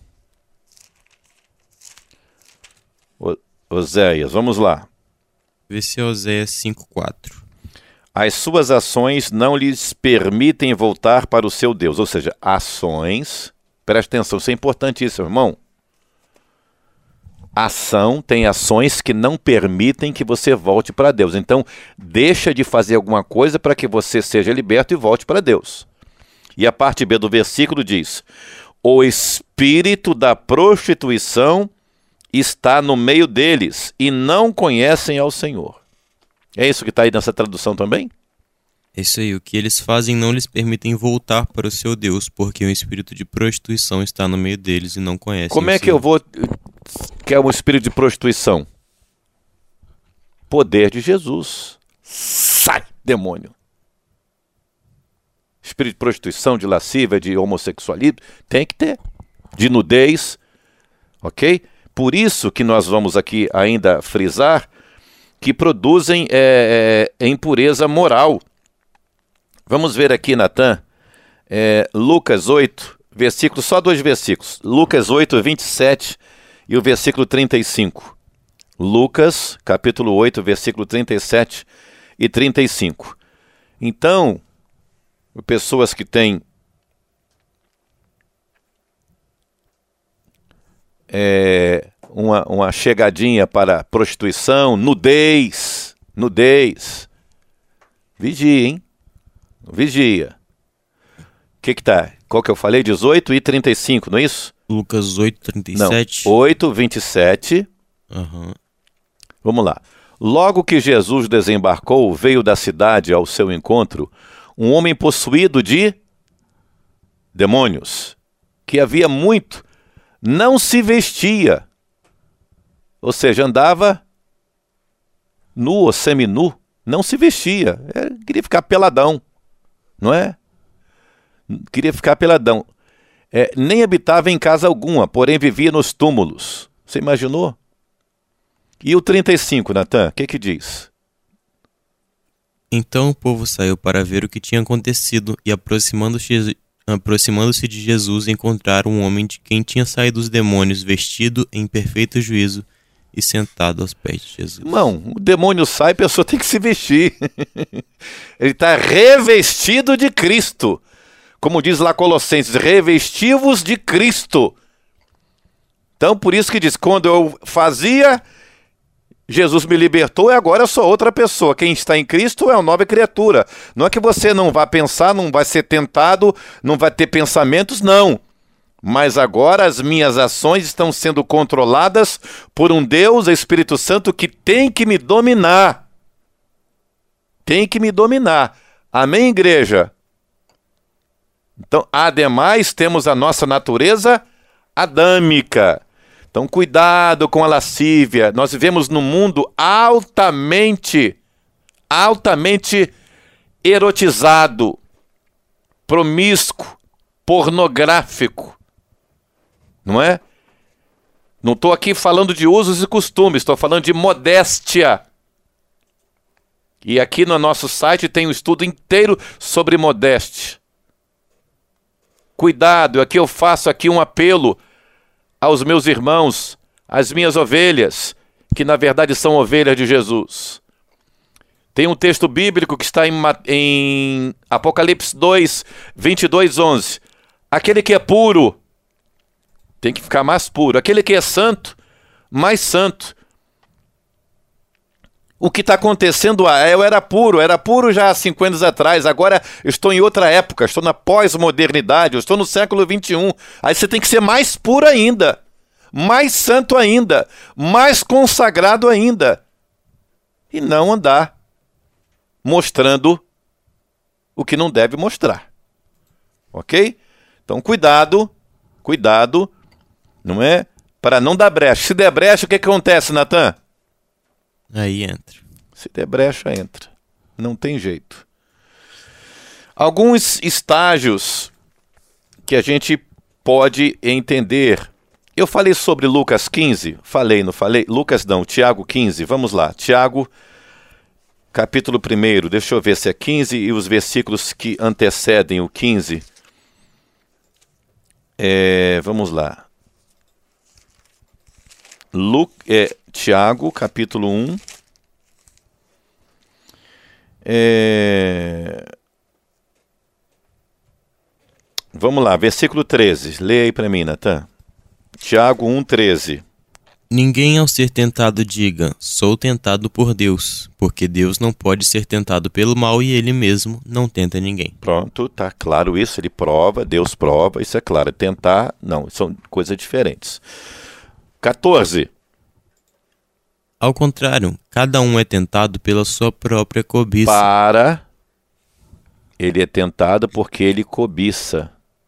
Oséias, vamos lá. Vê se é Oséias 5:4. As suas ações não lhes permitem voltar para o seu Deus. Ou seja, ações, preste atenção, isso é importantíssimo, irmão. ação, tem ações que não permitem que você volte para Deus. Então, deixa de fazer alguma coisa para que você seja liberto e volte para Deus. E a parte B do versículo diz: o espírito da prostituição está no meio deles e não conhecem ao Senhor. É isso que está aí nessa tradução também? É isso aí, o que eles fazem não lhes permitem voltar para o seu Deus, porque o espírito de prostituição está no meio deles e não conhecem Como o é que Senhor. eu vou... que é um espírito de prostituição? Poder de Jesus. Sai, demônio! Espírito de prostituição, de lascívia, de homossexualismo, tem que ter. De nudez, ok? Por isso que nós vamos aqui ainda frisar que produzem impureza moral. Vamos ver aqui, Natan, Lucas 8, versículos, só 2 versículos. Lucas 8, 27 e o versículo 35. Lucas, capítulo 8, versículo 37 e 35. Então, pessoas que têm uma chegadinha para prostituição, nudez. Vigia, hein? Vigia. O que tá? Qual que eu falei? 18 e 35, não é isso? Lucas 8, 37. Não, 8, 27. Aham. Vamos lá. Logo que Jesus desembarcou, veio da cidade ao seu encontro um homem possuído de demônios, que havia muito, não se vestia, ou seja, andava nu ou seminu, não se vestia, queria ficar peladão, não é? Queria ficar peladão. Nem habitava em casa alguma, porém vivia nos túmulos. Você imaginou? E o 35, Natan, o que diz? Então o povo saiu para ver o que tinha acontecido e, aproximando-se de Jesus, encontraram um homem de quem tinha saído os demônios, vestido em perfeito juízo e sentado aos pés de Jesus. Irmão, o demônio sai, a pessoa tem que se vestir. Ele está revestido de Cristo. Como diz lá Colossenses, revestivos de Cristo. Então, por isso que diz, quando eu fazia, Jesus me libertou e agora eu sou outra pessoa. Quem está em Cristo é uma nova criatura. Não é que você não vai pensar, não vai ser tentado, não vai ter pensamentos, não. Mas agora as minhas ações estão sendo controladas por um Deus, Espírito Santo, que tem que me dominar. Tem que me dominar. Amém, igreja? Então, ademais, temos a nossa natureza adâmica. Então, cuidado com a lascívia. Nós vivemos num mundo altamente erotizado, promíscuo, pornográfico. Não é? Não estou aqui falando de usos e costumes, estou falando de modéstia. E aqui no nosso site tem um estudo inteiro sobre modéstia. Cuidado, aqui eu faço aqui um apelo aos meus irmãos, às minhas ovelhas, que na verdade são ovelhas de Jesus. Tem um texto bíblico que está em Apocalipse 2, 22, 11. Aquele que é puro tem que ficar mais puro. Aquele que é santo, mais santo. O que está acontecendo? Eu era puro já há 5 anos atrás, agora estou em outra época, estou na pós-modernidade, eu estou no século 21. Aí você tem que ser mais puro ainda, mais santo ainda, mais consagrado ainda. E não andar mostrando o que não deve mostrar. Ok? Então cuidado, não é? Para não dar brecha. Se der brecha, o que acontece, Natan? Aí entra. Se der brecha, entra. Não tem jeito. Alguns estágios que a gente pode entender. Eu falei sobre Lucas 15. Não falei? Lucas não, Tiago 15. Vamos lá. Tiago, capítulo 1. Deixa eu ver se é 15 e os versículos que antecedem o 15. Vamos lá. Tiago, capítulo 1. Vamos lá, versículo 13. Leia aí para mim, Natan. Tiago 1, 13. Ninguém ao ser tentado diga, sou tentado por Deus, porque Deus não pode ser tentado pelo mal e ele mesmo não tenta ninguém. Pronto, tá claro isso, ele prova, Deus prova, isso é claro. Tentar, não, são coisas diferentes. 14. Ao contrário, cada um é tentado pela sua própria cobiça. Ele é tentado porque ele cobiça.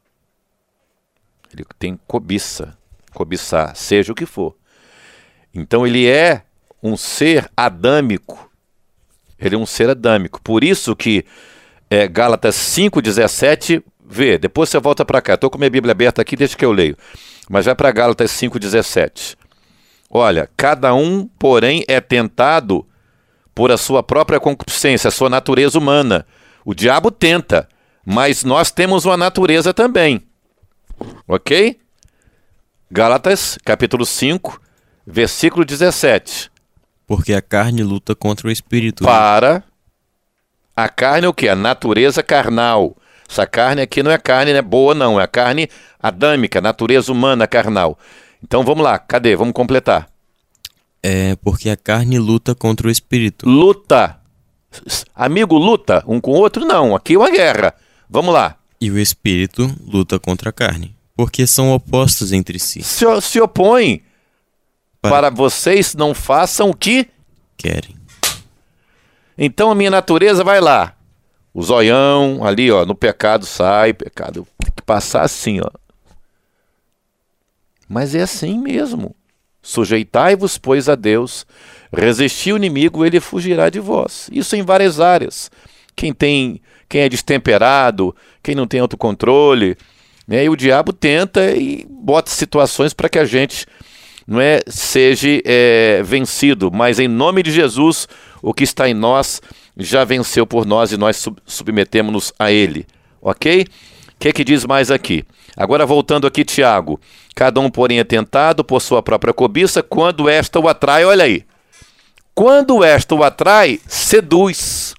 Ele tem cobiça, cobiçar, seja o que for. Então ele é um ser adâmico. Ele é um ser adâmico. Por isso que Gálatas 5,17, vê, depois você volta para cá. Estou com minha Bíblia aberta aqui, deixa que eu leio. Mas vai para Gálatas 5,17. Olha, cada um, porém, é tentado por a sua própria concupiscência, a sua natureza humana. O diabo tenta, mas nós temos uma natureza também. Ok? Gálatas, capítulo 5, versículo 17. Porque a carne luta contra o espírito. A carne é o quê? A natureza carnal. Essa carne aqui não é carne boa, não. É a carne adâmica, natureza humana carnal. Então vamos lá, cadê? Vamos completar. Porque a carne luta contra o espírito. Luta. Amigo, luta um com o outro? Não, aqui é uma guerra. Vamos lá. E o espírito luta contra a carne, porque são opostos entre si. Se opõem. Para vocês não façam o que querem. Então a minha natureza vai lá. O zoião ali, ó, no pecado sai, pecado. Tem que passar assim, ó. Mas é assim mesmo. Sujeitai-vos, pois, a Deus. Resisti o inimigo, ele fugirá de vós. Isso em várias áreas. Quem é destemperado, quem não tem autocontrole, né? E o diabo tenta e bota situações para que a gente seja vencido, mas em nome de Jesus, o que está em nós já venceu por nós e nós submetemos-nos a ele, ok? O que diz mais aqui? Agora voltando aqui, Tiago, cada um porém é tentado por sua própria cobiça, quando esta o atrai, olha aí, quando esta o atrai, seduz.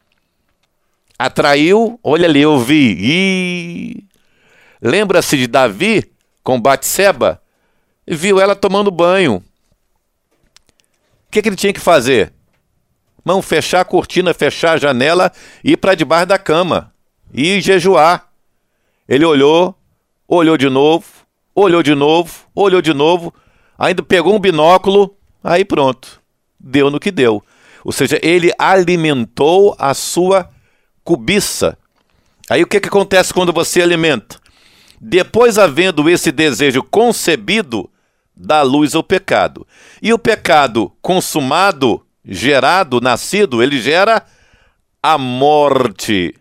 Atraiu, olha ali, eu vi, lembra-se de Davi com Batseba? Viu ela tomando banho. O que ele tinha que fazer? Irmão, fechar a cortina, fechar a janela e ir para debaixo da cama. E jejuar. Ele olhou de novo, ainda pegou um binóculo, aí pronto. Deu no que deu. Ou seja, ele alimentou a sua cobiça. Aí o que acontece quando você alimenta? Depois, havendo esse desejo concebido, dá luz ao pecado. E o pecado consumado, gerado, nascido, ele gera a morte.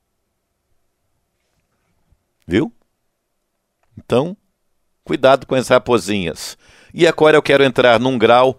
Viu? Então, cuidado com as raposinhas. E agora eu quero entrar num grau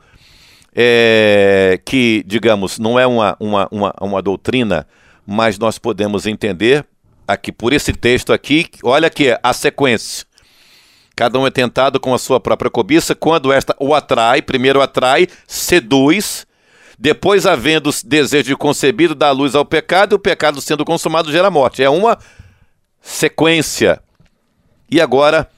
que, digamos, não é uma doutrina, mas nós podemos entender aqui, por esse texto aqui, olha aqui a sequência. Cada um é tentado com a sua própria cobiça, quando esta o atrai, primeiro atrai, seduz, depois, havendo desejo de concebido, dá luz ao pecado, e o pecado sendo consumado gera morte. É uma sequência. E agora,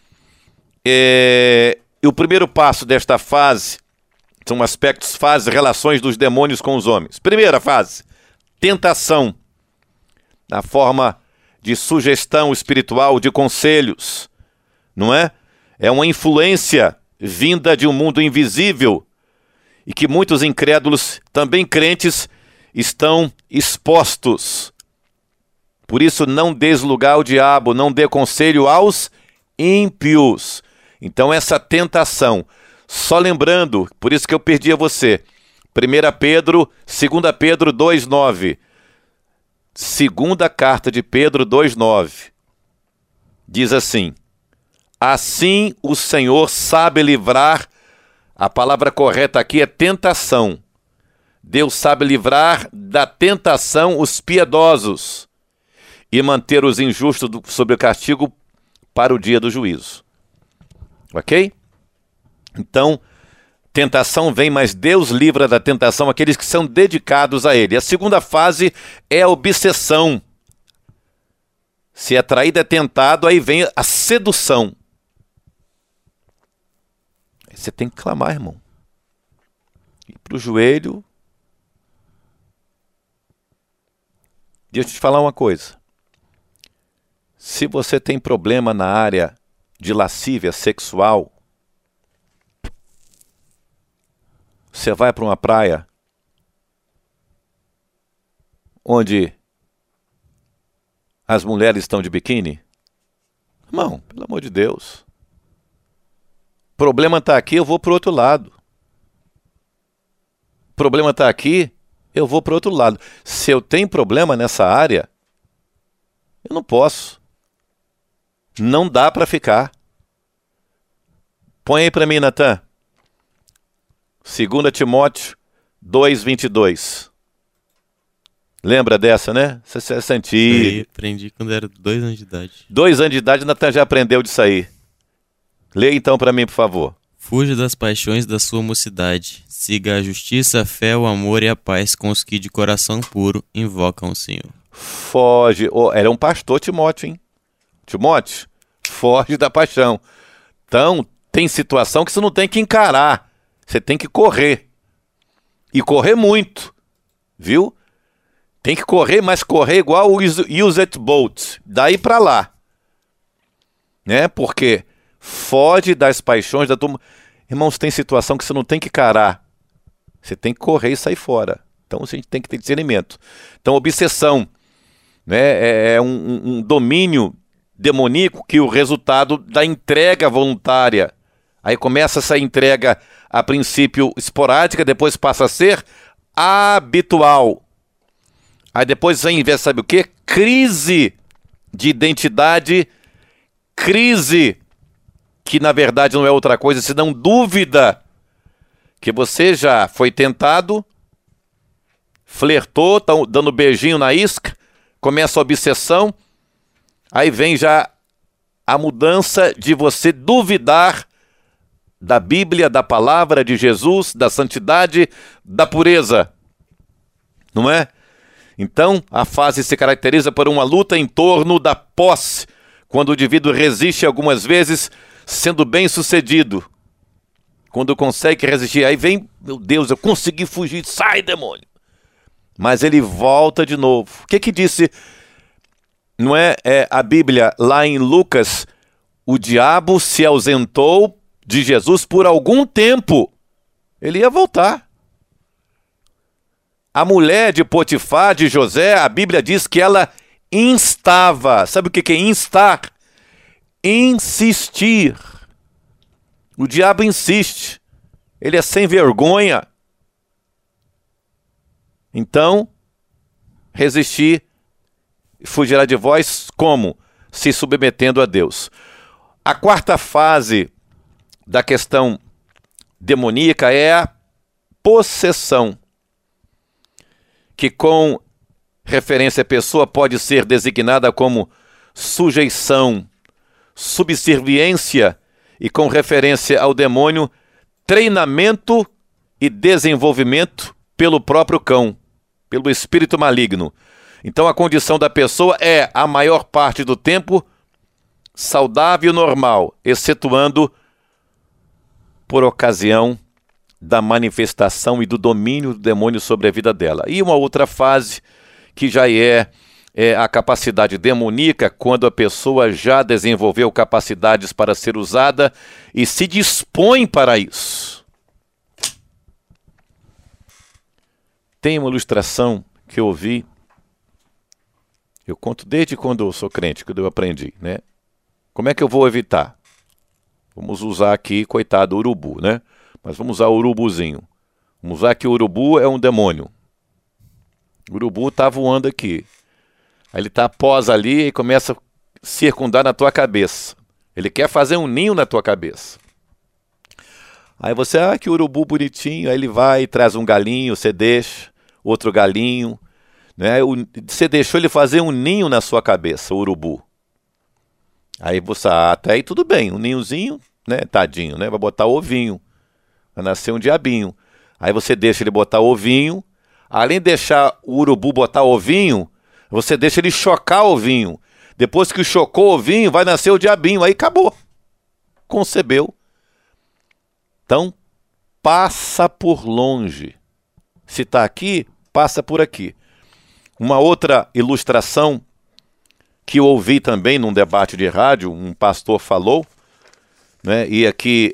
o primeiro passo desta fase, são aspectos, fases, relações dos demônios com os homens. Primeira fase, tentação, na forma de sugestão espiritual, de conselhos, não é? É uma influência vinda de um mundo invisível e que muitos incrédulos, também crentes, estão expostos. Por isso, não des lugar ao diabo, não dê conselho aos ímpios. Então, essa tentação, só lembrando, por isso que eu perdi a você, 1 Pedro, 2 Pedro 2,9. Segunda carta de Pedro 2,9. Diz assim: assim o Senhor sabe livrar, a palavra correta aqui é tentação. Deus sabe livrar da tentação os piedosos e manter os injustos sob o castigo para o dia do juízo. Ok? Então, tentação vem, mas Deus livra da tentação aqueles que são dedicados a Ele. A segunda fase é a obsessão. Se é traído, é tentado, aí vem a sedução. Você tem que clamar, irmão. E para o joelho. Deixa eu te falar uma coisa. Se você tem problema na área de lascívia sexual, você vai para uma praia onde as mulheres estão de biquíni? Irmão, pelo amor de Deus. O problema está aqui, eu vou para o outro lado. O problema está aqui, eu vou para o outro lado. Se eu tenho problema nessa área, eu não posso. Não dá para ficar. Põe aí para mim, Natan. 2 Timóteo 2:22. Lembra dessa, né? Você é antigo. Aprendi quando era 2 anos de idade. 2 anos de idade, Natan já aprendeu disso aí. Lê então para mim, por favor. Fuja das paixões da sua mocidade. Siga a justiça, a fé, o amor e a paz com os que de coração puro invocam o Senhor. Foge. Oh, era um pastor, Timóteo, hein? Timóteo, foge da paixão. Então, tem situação que você não tem que encarar. Você tem que correr. E correr muito. Viu? Tem que correr, mas correr igual o Usain Bolt. Daí pra lá. Né? Porque foge das paixões da tua... Irmãos, tem situação que você não tem que encarar. Você tem que correr e sair fora. Então, a gente tem que ter discernimento. Então, obsessão, né? É um domínio demoníaco que o resultado da entrega voluntária. Aí começa essa entrega, a princípio, esporádica, depois passa a ser habitual. Aí depois vem, sabe o quê? Crise de identidade, crise que na verdade não é outra coisa senão dúvida, que você já foi tentado, flertou, tá dando beijinho na isca, começa a obsessão, aí vem já a mudança de você duvidar da Bíblia, da palavra de Jesus, da santidade, da pureza. Não é? Então, a fase se caracteriza por uma luta em torno da posse, quando o indivíduo resiste algumas vezes, sendo bem sucedido. Quando consegue resistir, aí vem, meu Deus, eu consegui fugir, sai, demônio. Mas ele volta de novo. O que disse, não é a Bíblia, lá em Lucas, o diabo se ausentou de Jesus por algum tempo. Ele ia voltar. A mulher de Potifar, de José, a Bíblia diz que ela instava. Sabe o que é instar? Insistir. O diabo insiste. Ele é sem vergonha. Então, resistir fugirá de vós como? Se submetendo a Deus. A quarta fase da questão demoníaca é a possessão, que com referência à pessoa pode ser designada como sujeição, subserviência, e com referência ao demônio, treinamento e desenvolvimento pelo próprio cão, pelo espírito maligno. Então a condição da pessoa é, a maior parte do tempo, saudável e normal, excetuando por ocasião da manifestação e do domínio do demônio sobre a vida dela. E uma outra fase que já é a capacidade demoníaca, quando a pessoa já desenvolveu capacidades para ser usada e se dispõe para isso. Tem uma ilustração que eu ouvi, eu conto desde quando eu sou crente, quando eu aprendi, né? Como é que eu vou evitar? Vamos usar aqui, coitado, o urubu, né? Mas vamos usar o urubuzinho. Vamos usar que o urubu é um demônio. O urubu está voando aqui. Aí ele está após ali e começa a circundar na tua cabeça. Ele quer fazer um ninho na tua cabeça. Aí você, que urubu bonitinho. Aí ele vai e traz um galinho, você deixa, outro galinho. Né? Você deixou ele fazer um ninho na sua cabeça, o urubu. Aí você, até aí tudo bem, um ninhozinho, né? Tadinho, né? Vai botar ovinho. Vai nascer um diabinho. Aí você deixa ele botar ovinho. Além de deixar o urubu botar ovinho, você deixa ele chocar o ovinho. Depois que chocou o ovinho, vai nascer o diabinho. Aí acabou. Concebeu. Então, passa por longe. Se está aqui, passa por aqui. Uma outra ilustração que eu ouvi também num debate de rádio, um pastor falou, né, e aqui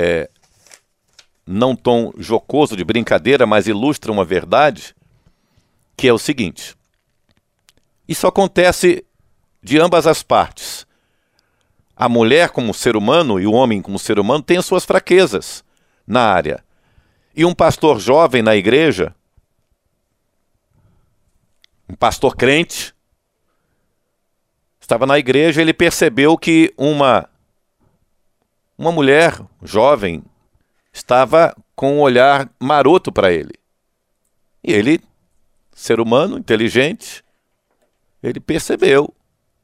não tom jocoso de brincadeira, mas ilustra uma verdade, que é o seguinte: isso acontece de ambas as partes. A mulher como ser humano e o homem como ser humano têm as suas fraquezas na área. E um pastor jovem na igreja, um pastor crente, estava na igreja e ele percebeu que uma mulher jovem estava com um olhar maroto para ele. E ele, ser humano, inteligente, ele percebeu.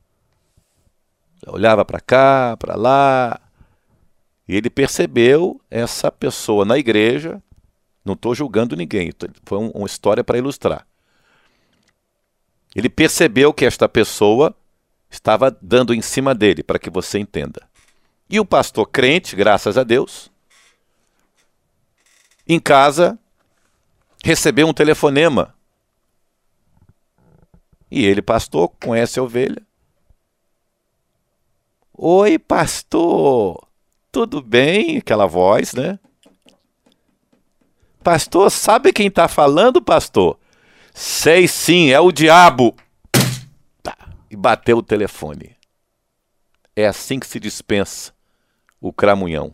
Olhava para cá, para lá, e ele percebeu essa pessoa na igreja. Não estou julgando ninguém, foi uma história para ilustrar. Ele percebeu que esta pessoa estava dando em cima dele, para que você entenda. E o pastor crente, graças a Deus, em casa, recebeu um telefonema. E ele, pastor, conhece a ovelha. Oi, pastor, tudo bem? Aquela voz, né? Pastor, sabe quem está falando, pastor? Sei sim, é o diabo. Tá. E bateu o telefone. É assim que se dispensa o cramunhão.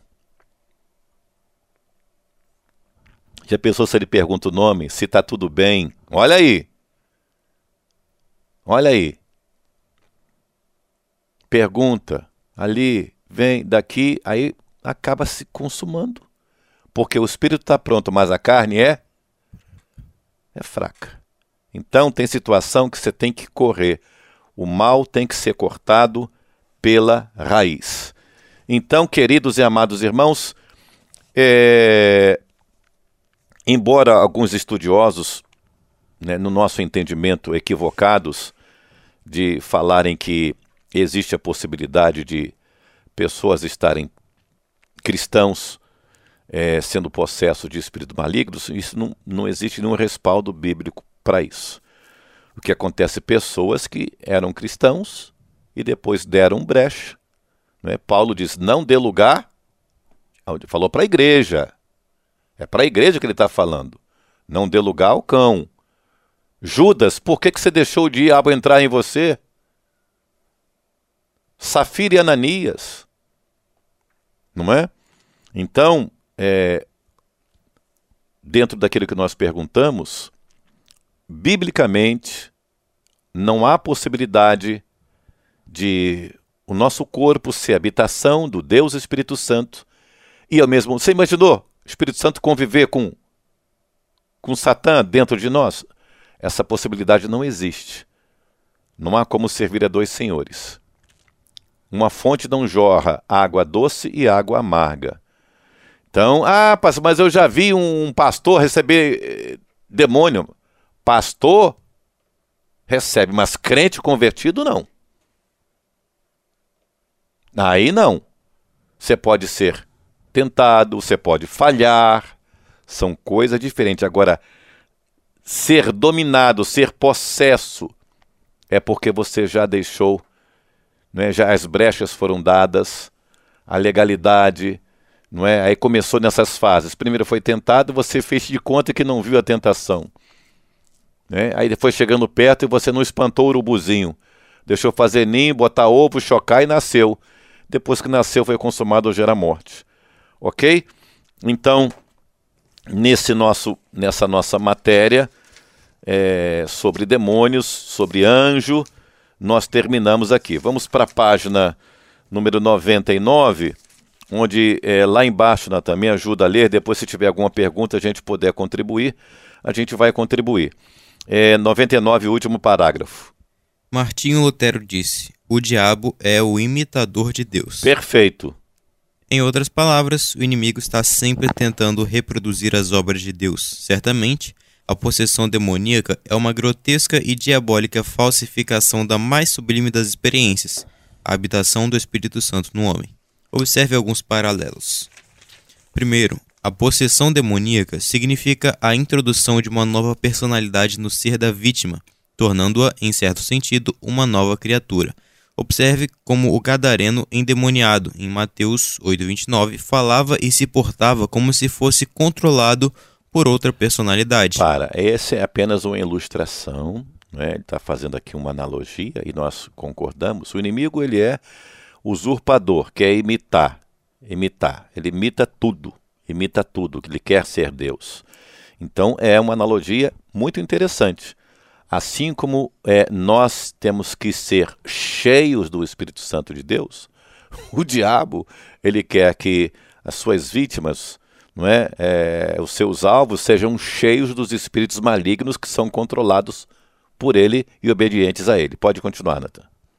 Já pensou se ele pergunta o nome, se está tudo bem? Olha aí. Olha aí. Pergunta. Ali, vem daqui, aí acaba se consumando. Porque o espírito está pronto, mas a carne é fraca. Então tem situação que você tem que correr. O mal tem que ser cortado pela raiz. Então, queridos e amados irmãos, embora alguns estudiosos, né, no nosso entendimento, equivocados, de falarem que existe a possibilidade de pessoas estarem cristãos sendo possessos de espíritos malignos, isso não existe nenhum respaldo bíblico para isso. O que acontece, pessoas que eram cristãos e depois deram brecha. Né? Paulo diz, não dê lugar, falou para a igreja, é para a igreja que ele está falando, não dê lugar ao cão. Judas, por que você deixou o diabo entrar em você? Safira e Ananias, não é? Então, dentro daquilo que nós perguntamos, biblicamente, não há possibilidade de o nosso corpo ser habitação do Deus Espírito Santo e ao mesmo... Você imaginou o Espírito Santo conviver com Satã dentro de nós? Essa possibilidade não existe. Não há como servir a dois senhores. Uma fonte não jorra água doce e água amarga. Então, pastor, mas eu já vi um pastor receber demônio. Pastor recebe, mas crente convertido não. Aí não. Você pode ser tentado, você pode falhar. São coisas diferentes. Agora, ser dominado, ser possesso, é porque você já deixou, né, já as brechas foram dadas, a legalidade, não é? Aí começou nessas fases. Primeiro foi tentado, você fez de conta que não viu a tentação. Né? Aí foi chegando perto e você não espantou o urubuzinho. Deixou fazer ninho, botar ovo, chocar e nasceu. Depois que nasceu foi consumado hoje era a morte. Ok? Então, nessa nossa matéria sobre demônios, sobre anjo, nós terminamos aqui. Vamos para a página número 99, onde lá embaixo, Natan, me ajuda a ler, depois se tiver alguma pergunta a gente puder contribuir, a gente vai contribuir. 99, último parágrafo. Martinho Lutero disse, o diabo é o imitador de Deus. Perfeito. Em outras palavras, o inimigo está sempre tentando reproduzir as obras de Deus. Certamente, a possessão demoníaca é uma grotesca e diabólica falsificação da mais sublime das experiências, a habitação do Espírito Santo no homem. Observe alguns paralelos. Primeiro, a possessão demoníaca significa a introdução de uma nova personalidade no ser da vítima, tornando-a, em certo sentido, uma nova criatura. Observe como o gadareno endemoniado, em Mateus 8,29, falava e se portava como se fosse controlado por outra personalidade. Essa é apenas uma ilustração, né? Ele está fazendo aqui uma analogia e nós concordamos. O inimigo, ele é usurpador, quer imitar. Ele imita tudo, ele quer ser Deus. Então é uma analogia muito interessante. Assim como nós temos que ser cheios do Espírito Santo de Deus, o diabo, ele quer que as suas vítimas, não é, os seus alvos sejam cheios dos espíritos malignos que são controlados por ele e obedientes a ele. Pode continuar, Nathan.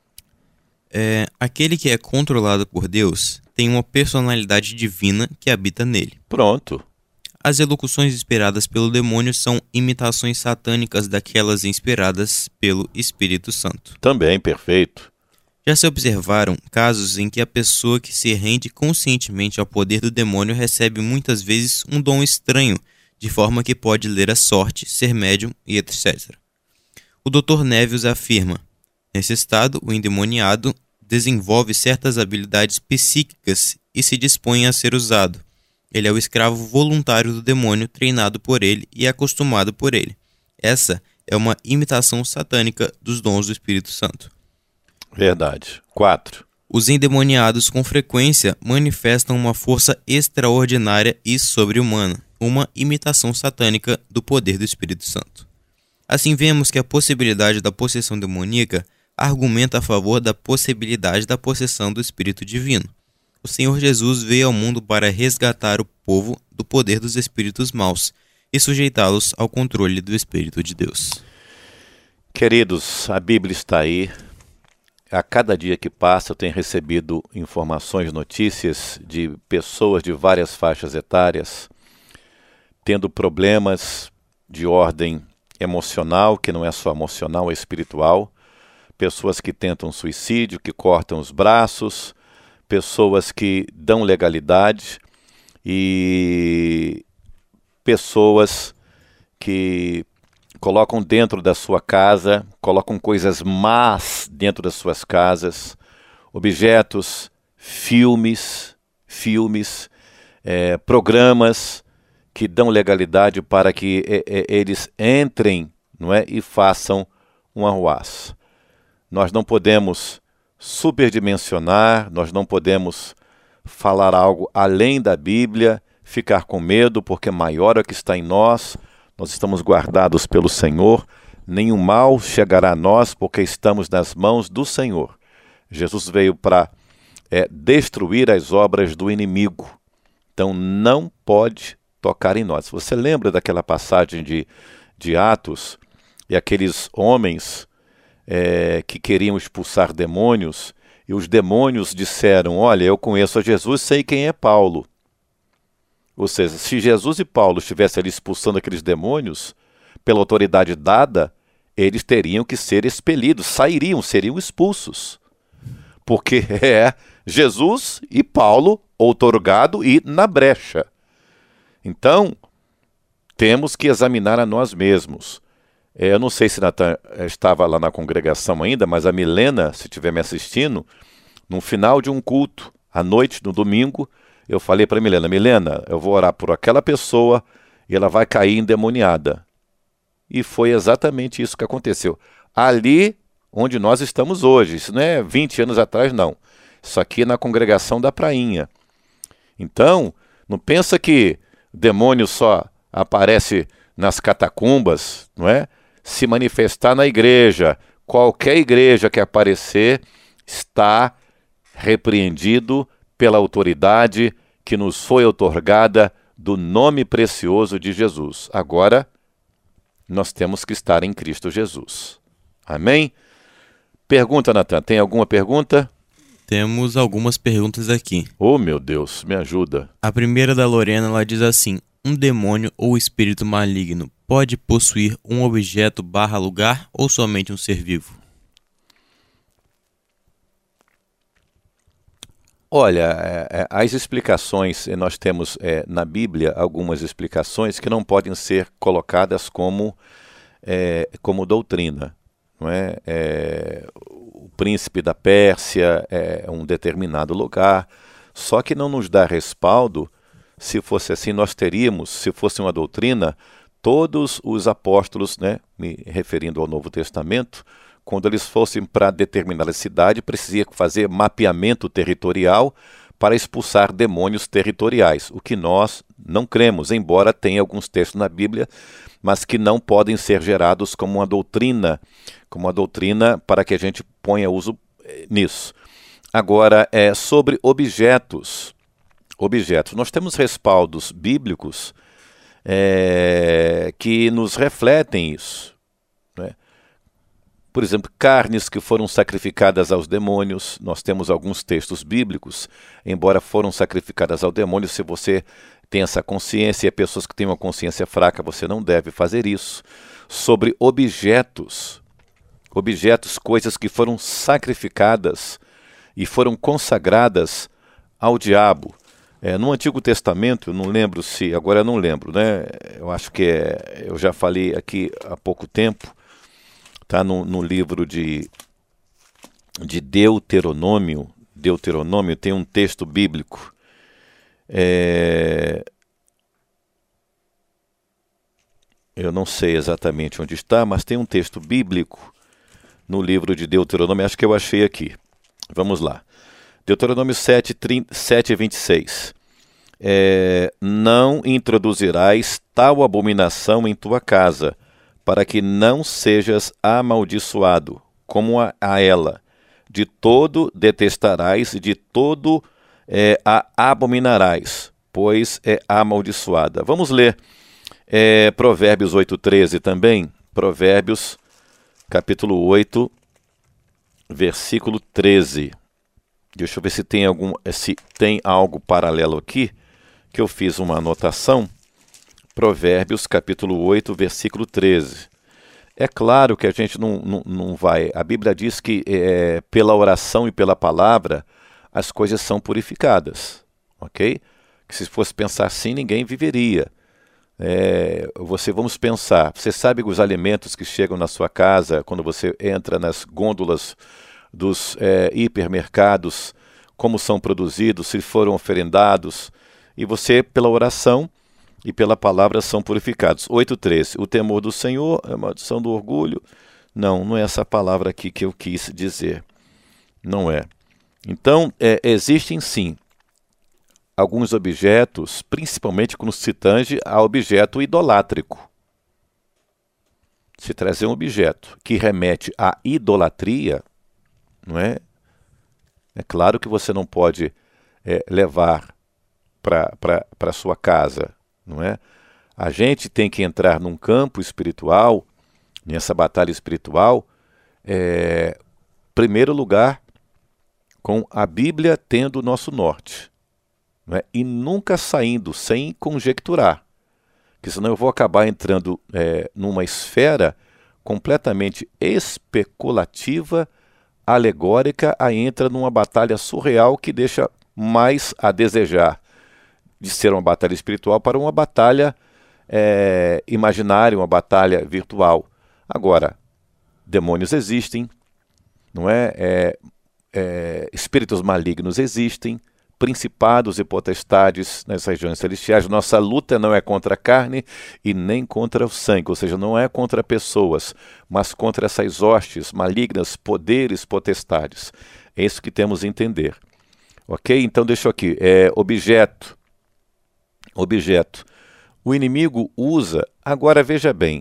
Aquele que é controlado por Deus tem uma personalidade divina que habita nele. Pronto. As elocuções inspiradas pelo demônio são imitações satânicas daquelas inspiradas pelo Espírito Santo. Também, perfeito. Já se observaram casos em que a pessoa que se rende conscientemente ao poder do demônio recebe muitas vezes um dom estranho, de forma que pode ler a sorte, ser médium e etc. O Dr. Nevius afirma: nesse estado, o endemoniado desenvolve certas habilidades psíquicas e se dispõe a ser usado. Ele é o escravo voluntário do demônio, treinado por ele e acostumado por ele. Essa é uma imitação satânica dos dons do Espírito Santo. Verdade. 4. Os endemoniados com frequência manifestam uma força extraordinária e sobre-humana, uma imitação satânica do poder do Espírito Santo. Assim vemos que a possibilidade da possessão demoníaca argumenta a favor da possibilidade da possessão do Espírito Divino. O Senhor Jesus veio ao mundo para resgatar o povo do poder dos espíritos maus e sujeitá-los ao controle do Espírito de Deus. Queridos, a Bíblia está aí. A cada dia que passa eu tenho recebido informações, notícias de pessoas de várias faixas etárias tendo problemas de ordem emocional, que não é só emocional, é espiritual. Pessoas que tentam suicídio, que cortam os braços, pessoas que dão legalidade e pessoas que colocam dentro da sua casa, colocam coisas más dentro das suas casas, objetos, filmes, programas que dão legalidade para que eles entrem, não é, e façam um arruaço. Nós não podemos superdimensionar, nós não podemos falar algo além da Bíblia, ficar com medo, porque maior é o que está em nós, nós estamos guardados pelo Senhor, nenhum mal chegará a nós, porque estamos nas mãos do Senhor. Jesus veio para destruir as obras do inimigo, então não pode tocar em nós. Você lembra daquela passagem de Atos, e aqueles homens que queriam expulsar demônios, e os demônios disseram: olha, eu conheço a Jesus, sei quem é Paulo. Ou seja, se Jesus e Paulo estivessem ali expulsando aqueles demônios, pela autoridade dada, eles teriam que ser expelidos, seriam expulsos. Porque é Jesus e Paulo outorgado e na brecha. Então, temos que examinar a nós mesmos. Eu não sei se Nathan estava lá na congregação ainda, mas a Milena, se estiver me assistindo, no final de um culto, à noite, no domingo, eu falei para a Milena, eu vou orar por aquela pessoa e ela vai cair endemoniada. E foi exatamente isso que aconteceu. Ali onde nós estamos hoje, isso não é 20 anos atrás, não. Isso aqui é na congregação da Prainha. Então, não pensa que demônio só aparece nas catacumbas, não é? Se manifestar na igreja, qualquer igreja que aparecer está repreendido pela autoridade que nos foi outorgada do nome precioso de Jesus. Agora, nós temos que estar em Cristo Jesus. Amém? Pergunta, Nathan, tem alguma pergunta? Temos algumas perguntas aqui. Oh, meu Deus, me ajuda. A primeira da Lorena, ela diz assim: um demônio ou espírito maligno pode possuir um objeto / lugar ou somente um ser vivo? Olha, as explicações, nós temos na Bíblia algumas explicações que não podem ser colocadas como doutrina. Não é? O príncipe da Pérsia é um determinado lugar, só que não nos dá respaldo. Se fosse assim, nós teríamos, se fosse uma doutrina, todos os apóstolos, né, me referindo ao Novo Testamento, quando eles fossem para determinada cidade, precisavam fazer mapeamento territorial para expulsar demônios territoriais, o que nós não cremos, embora tenha alguns textos na Bíblia, mas que não podem ser gerados como uma doutrina para que a gente ponha uso nisso. Agora, sobre objetos, nós temos respaldos bíblicos que nos refletem isso, né? Por exemplo, carnes que foram sacrificadas aos demônios, nós temos alguns textos bíblicos, embora foram sacrificadas ao demônio, se você tem essa consciência, e pessoas que têm uma consciência fraca, você não deve fazer isso. Sobre objetos, coisas que foram sacrificadas e foram consagradas ao diabo. No Antigo Testamento, eu não lembro se, agora eu não lembro, né? Eu acho que eu já falei aqui há pouco tempo, está no livro de Deuteronômio. Deuteronômio tem um texto bíblico. Eu não sei exatamente onde está, mas tem um texto bíblico no livro de Deuteronômio, acho que eu achei aqui. Vamos lá. Deuteronômio 7:26. Não introduzirás tal abominação em tua casa, para que não sejas amaldiçoado, como a ela. De todo detestarás, e de todo a abominarás, pois é amaldiçoada. Vamos ler Provérbios 8:13 também. Provérbios, capítulo 8, versículo 13. Deixa eu ver se tem algo paralelo aqui, que eu fiz uma anotação. Provérbios, capítulo 8, versículo 13. É claro que a gente não vai... A Bíblia diz que pela oração e pela palavra as coisas são purificadas, ok? Que se fosse pensar assim, ninguém viveria. Vamos pensar, você sabe os alimentos que chegam na sua casa, quando você entra nas gôndolas dos hipermercados, como são produzidos, se foram oferendados, e você, pela oração e pela palavra, são purificados. 8:13, o temor do Senhor, a maldição do orgulho. Não é essa palavra aqui que eu quis dizer. Não é. Então, existem sim alguns objetos, principalmente quando se tange a objeto idolátrico. Se trazer um objeto que remete à idolatria, não é? É claro que você não pode levar para a sua casa, não é? A gente tem que entrar num campo espiritual, nessa batalha espiritual, primeiro lugar, com a Bíblia tendo o nosso norte, não é? E nunca saindo sem conjecturar, porque senão eu vou acabar entrando numa esfera completamente especulativa, alegórica, aí entra numa batalha surreal que deixa mais a desejar de ser uma batalha espiritual para uma batalha imaginária, uma batalha virtual. Agora, demônios existem, não é? Espíritos malignos existem, principados e potestades nas regiões celestiais. Nossa luta não é contra a carne e nem contra o sangue, ou seja, não é contra pessoas, mas contra essas hostes malignas, poderes, potestades. É isso que temos a entender. Ok? Então deixa eu aqui. Objeto. O inimigo usa... Agora veja bem.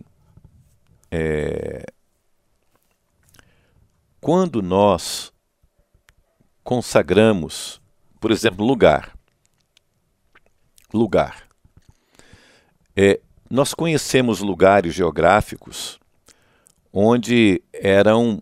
Quando nós consagramos, por exemplo, lugar. Nós conhecemos lugares geográficos onde eram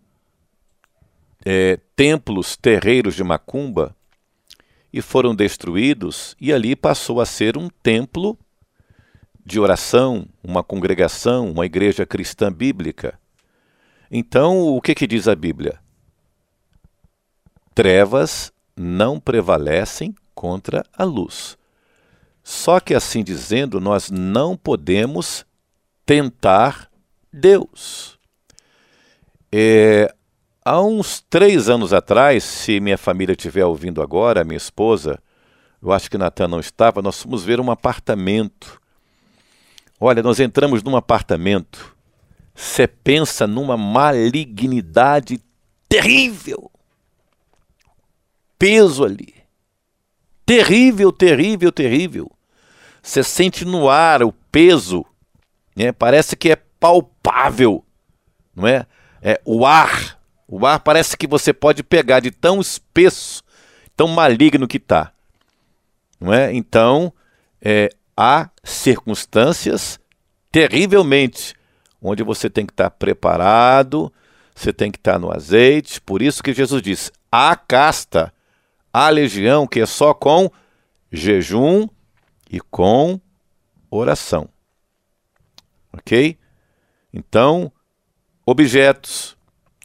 templos, terreiros de macumba, e foram destruídos, e ali passou a ser um templo de oração, uma congregação, uma igreja cristã bíblica. Então, o que diz a Bíblia? Trevas não prevalecem contra a luz. Só que, assim dizendo, nós não podemos tentar Deus. Há uns 3 anos atrás, se minha família estiver ouvindo agora, minha esposa, eu acho que Natan não estava, nós fomos ver um apartamento. Olha, nós entramos num apartamento, você pensa numa malignidade terrível. Peso ali. Terrível, terrível, terrível. Você sente no ar o peso, né? Parece que é palpável, não é? O ar parece que você pode pegar de tão espesso, tão maligno que está. Não é? Então, há circunstâncias terrivelmente onde você tem que estar preparado, você tem que estar no azeite. Por isso que Jesus diz, há casta, há legião que é só com jejum e com oração. Ok? Então, objetos.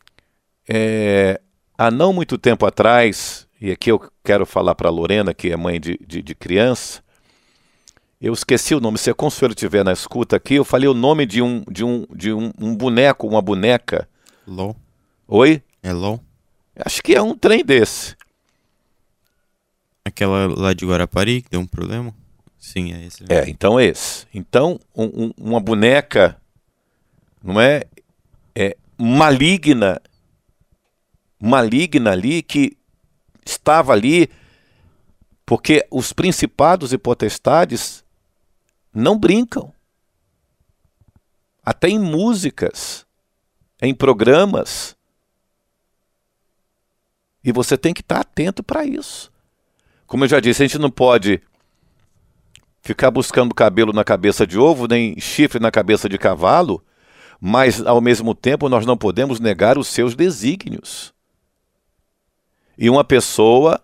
Há não muito tempo atrás, e aqui eu quero falar para a Lorena, que é mãe de criança, eu esqueci o nome, se a Consuelo estiver na escuta aqui, eu falei o nome de um boneco, uma boneca. LOL. Oi? É LOL? Acho que é um trem desse. Aquela lá de Guarapari que deu um problema? Sim, é esse. Então é esse. Então, uma boneca, não é? Maligna ali, que estava ali, porque os principados e potestades não brincam. Até em músicas, em programas. E você tem que estar atento para isso. Como eu já disse, a gente não pode ficar buscando cabelo na cabeça de ovo, nem chifre na cabeça de cavalo, mas, ao mesmo tempo, nós não podemos negar os seus desígnios. E uma pessoa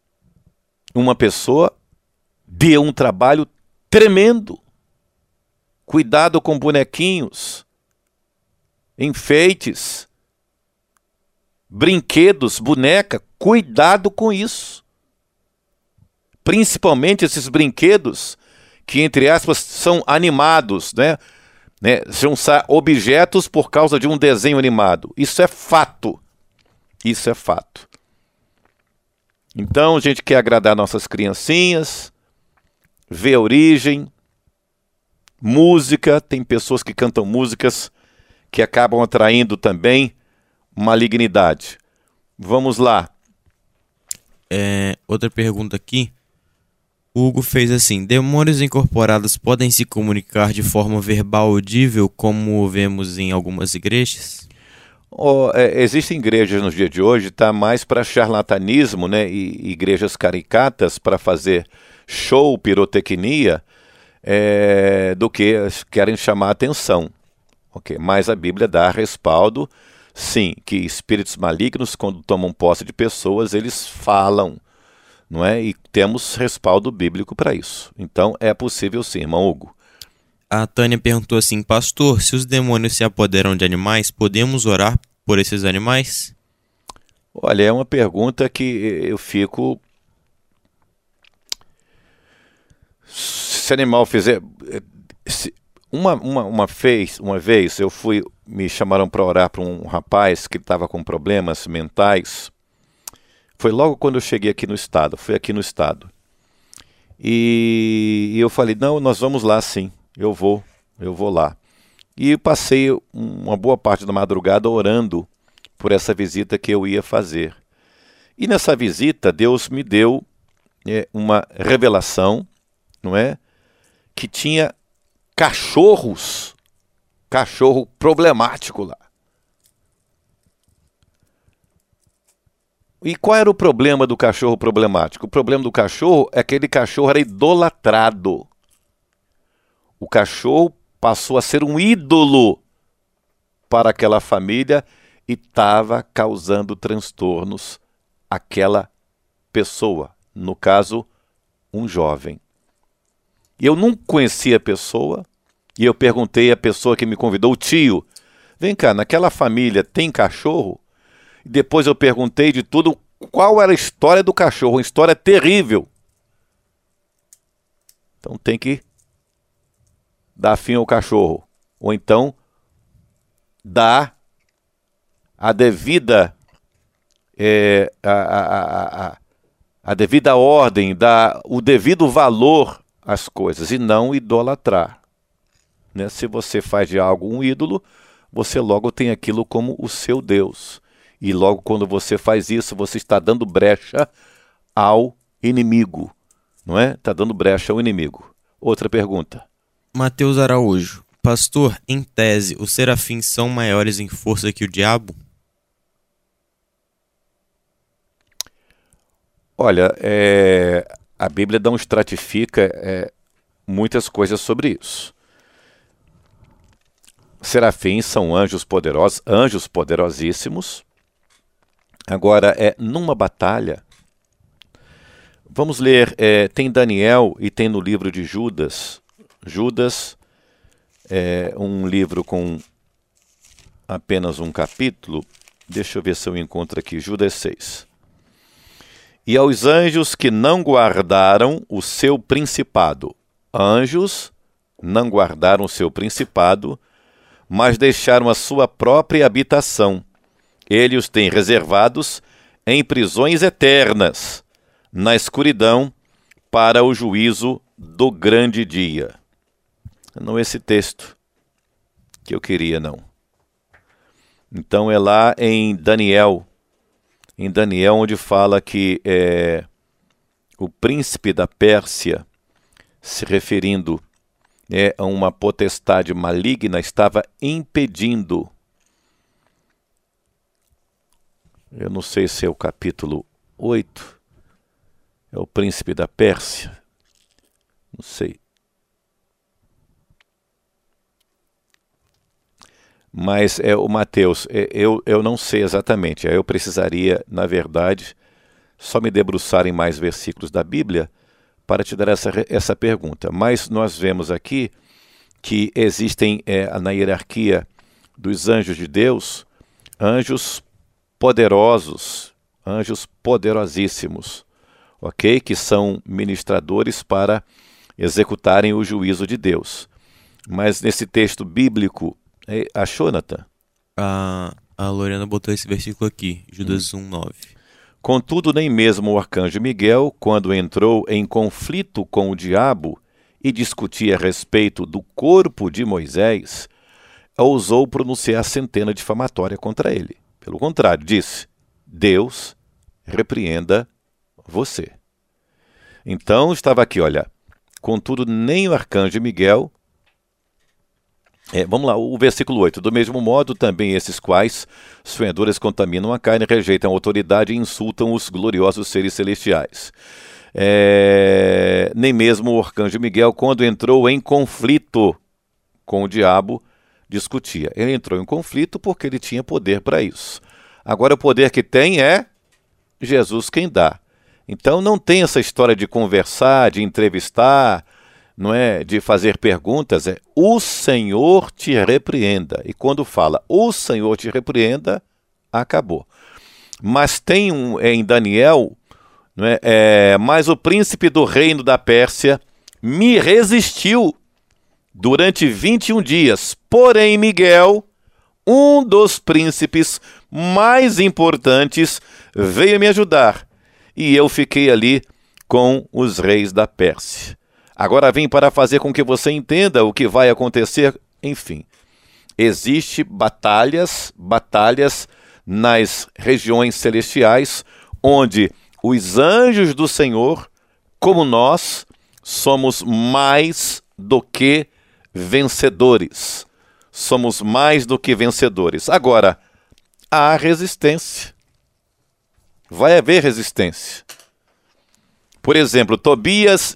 deu um trabalho tremendo. Cuidado com bonequinhos, enfeites, brinquedos, boneca, cuidado com isso. Principalmente esses brinquedos que, entre aspas, são animados, né? São objetos por causa de um desenho animado. Isso é fato. Isso é fato. Então, a gente quer agradar nossas criancinhas, ver a origem, música. Tem pessoas que cantam músicas que acabam atraindo também malignidade. Vamos lá. Outra pergunta aqui. O Hugo fez assim: demônios incorporados podem se comunicar de forma verbal audível, como vemos em algumas igrejas? Existem igrejas nos dias de hoje, está mais para charlatanismo, né? E igrejas caricatas para fazer show, pirotecnia, do que querem chamar a atenção. Okay? Mas a Bíblia dá respaldo, sim, que espíritos malignos, quando tomam posse de pessoas, eles falam. Não é? E temos respaldo bíblico para isso. Então, é possível sim, irmão Hugo. A Tânia perguntou assim: pastor, se os demônios se apoderam de animais, podemos orar por esses animais? Olha, é uma pergunta que eu fico... Se animal fizer... Uma vez me chamaram para orar para um rapaz que estava com problemas mentais. Foi logo quando eu cheguei aqui no estado, fui aqui no estado. E eu falei, não, nós vamos lá sim, eu vou lá. E passei uma boa parte da madrugada orando por essa visita que eu ia fazer. E nessa visita, Deus me deu uma revelação, não é? Que tinha cachorro problemático lá. E qual era o problema do cachorro problemático? O problema do cachorro é que aquele cachorro era idolatrado. O cachorro passou a ser um ídolo para aquela família e estava causando transtornos àquela pessoa, no caso, um jovem. E eu não conhecia a pessoa, e eu perguntei à pessoa que me convidou, o tio, vem cá, naquela família tem cachorro? E depois eu perguntei de tudo, qual era a história do cachorro, uma história terrível. Então tem que dar fim ao cachorro, ou então dar a devida a devida ordem, dar o devido valor às coisas e não idolatrar, né? Se você faz de algo um ídolo, você logo tem aquilo como o seu Deus. E logo quando você faz isso, você está dando brecha ao inimigo, não é? Está dando brecha ao inimigo. Outra pergunta. Mateus Araújo. Pastor, em tese, os serafins são maiores em força que o diabo? Olha, a Bíblia não estratifica muitas coisas sobre isso. Serafins são anjos poderosos, anjos poderosíssimos. Agora, numa batalha, vamos ler, tem Daniel e tem no livro de Judas. Judas é um livro com apenas um capítulo. Deixa eu ver se eu encontro aqui, Judas 6. E aos anjos que não guardaram o seu principado. Anjos não guardaram o seu principado, mas deixaram a sua própria habitação. Ele os tem reservados em prisões eternas, na escuridão, para o juízo do grande dia. Não esse texto que eu queria, não. Então é lá em Daniel, onde fala que o príncipe da Pérsia, se referindo a uma potestade maligna, estava impedindo. Eu não sei se é o capítulo 8, é o príncipe da Pérsia, não sei. Mas o Mateus, eu não sei exatamente, eu precisaria, na verdade, só me debruçar em mais versículos da Bíblia para te dar essa pergunta. Mas nós vemos aqui que existem na hierarquia dos anjos de Deus, anjos poderosos, anjos poderosíssimos, ok? Que são ministradores para executarem o juízo de Deus. Mas nesse texto bíblico, achou, Natan? A Lorena botou esse versículo aqui, Judas 1:9. Contudo, nem mesmo o arcanjo Miguel, quando entrou em conflito com o diabo e discutia a respeito do corpo de Moisés, ousou pronunciar sentença difamatória contra ele. Pelo contrário, disse: Deus repreenda você. Então estava aqui, olha, contudo, nem o arcanjo Miguel. Vamos lá, o versículo 8. Do mesmo modo, também esses quais sonhadores contaminam a carne, rejeitam a autoridade e insultam os gloriosos seres celestiais. Nem mesmo o arcanjo Miguel, quando entrou em conflito com o diabo, discutia. Ele entrou em conflito porque ele tinha poder para isso. Agora o poder que tem é Jesus quem dá. Então não tem essa história de conversar, de entrevistar, não é, de fazer perguntas, o Senhor te repreenda. E quando fala o Senhor te repreenda, acabou. Mas tem em Daniel, não é, mas o príncipe do reino da Pérsia me resistiu durante 21 dias. Porém, Miguel, um dos príncipes mais importantes, veio me ajudar. E eu fiquei ali com os reis da Pérsia. Agora vim para fazer com que você entenda o que vai acontecer. Enfim, existem batalhas nas regiões celestiais, onde os anjos do Senhor, como nós, somos mais do que vencedores. Somos mais do que vencedores. Agora, há resistência. Vai haver resistência. Por exemplo, Tobias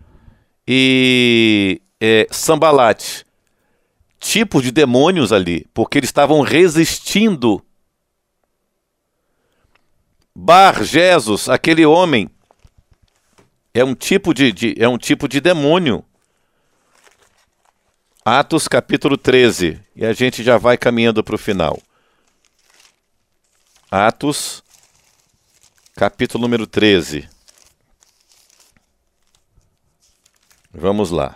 e Sambalate, tipos de demônios ali, porque eles estavam resistindo. Bar-Jesus, aquele homem, é um tipo de demônio. Atos capítulo 13, e a gente já vai caminhando para o final. Atos capítulo número 13. Vamos lá.